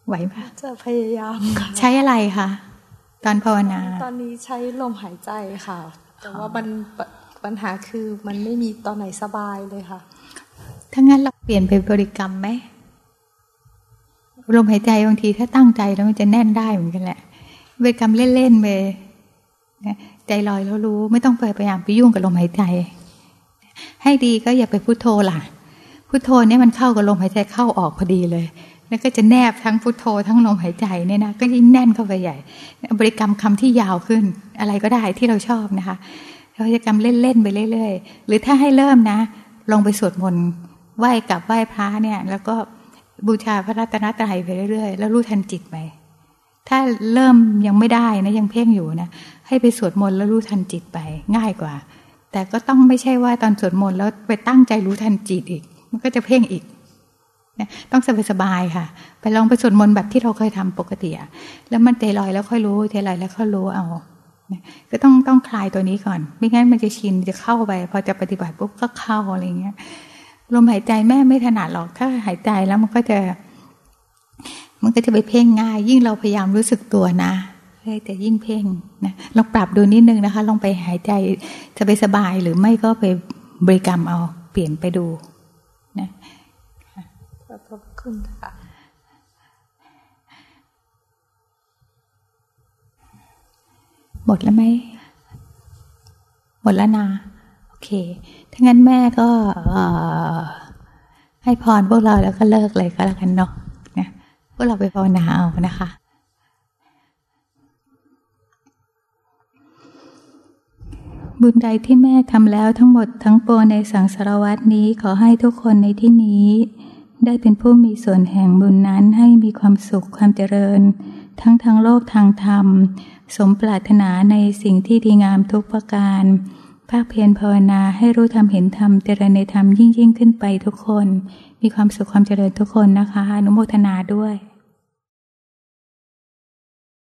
S1: ไหวปะ
S3: จะพยายามค่ะ
S1: ใช้อะไรคะตอนภาวนา
S3: ตอนนี้ใช้ลมหายใจค่ะแต่ว่ามันปัญหาคือมันไม่มีตอนไหนสบายเลยค่ะ
S1: ถ้างั้นเราเปลี่ยนไปบริกรรมไหมลมหายใจบางทีถ้าตั้งใจแล้วมันจะแน่นได้เหมือนกันแหละบริกรรมเล่นๆไปใจลอยแล้วรู้ไม่ต้องพยายามไปยุ่งกับลมหายใจให้ดีก็อย่าไปพุทโธล่ะพุทโธเนี่ยมันเข้ากับลมหายใจเข้าออกพอดีเลยแล้วก็จะแนบทั้งพุทโธทั้งลมหายใจเนี่ยนะก็ยิ่งแน่นเข้าไปใหญ่บริกรรมคำที่ยาวขึ้นอะไรก็ได้ที่เราชอบนะคะบริกรรมเล่นๆไปเรื่อยๆหรือถ้าให้เริ่มนะลงไปสวดมนต์ไหว้กับไหว้พระเนี่ยแล้วก็บูชาพระรัตนตรัยไปเรื่อยๆแล้วรู้ทันจิตไปถ้าเริ่มยังไม่ได้นะยังเพ่งอยู่นะให้ไปสวดมนต์แล้วรู้ทันจิตไปง่ายกว่าแต่ก็ต้องไม่ใช่ว่าตอนสวดมนต์แล้วไปตั้งใจรู้ทันจิตอีกมันก็จะเพ่งอีกนะต้องสบายๆค่ะไปลองไปสวดมนต์แบบที่เราเคยทำปกติแล้วมันใจลอยแล้วค่อยรู้ใจลอยแล้วค่อยรู้เอาก็ต้องคลายตัวนี้ก่อนไม่งั้นมันจะชินจะเข้าไปพอจะปฏิบัติปุ๊บก็เข้าอะไรเงี้ยลมหายใจแม่ไม่ถนัดหรอกถ้าหายใจแล้วมันก็จะไปเพ่งง่ายยิ่งเราพยายามรู้สึกตัวนะแต่ยิ่งเพ่งนะลองปรับดูนิดนึงนะคะลองไปหายใจสบายๆหรือไม่ก็ไปบริกรรมเอาเปลี่ยนไปดูนะ
S3: ขอบคุณค่ะ
S1: หมดแล้วไหมหมดแล้วนะโอเคถ้างั้นแม่ก็ให้พรพวกเราแล้วก็เลิกเลยก็แล้วกันเนาะนะพวกเราไปภาวนาเอานะคะบุญใดที่แม่ทำแล้วทั้งหมดทั้งปวงในสังสารวัฏนี้ขอให้ทุกคนในที่นี้ได้เป็นผู้มีส่วนแห่งบุญนั้นให้มีความสุขความเจริญทั้งทางโลกทางธรรมสมปรารถนาในสิ่งที่ดีงามทุกประการภาคเพียรภาวนาให้รู้ธรรมเห็นธรรมเจริญในธรรมยิ่งขึ้นไปทุกคนมีความสุขความเจริญทุกคนนะคะอนุโมทนาด้วย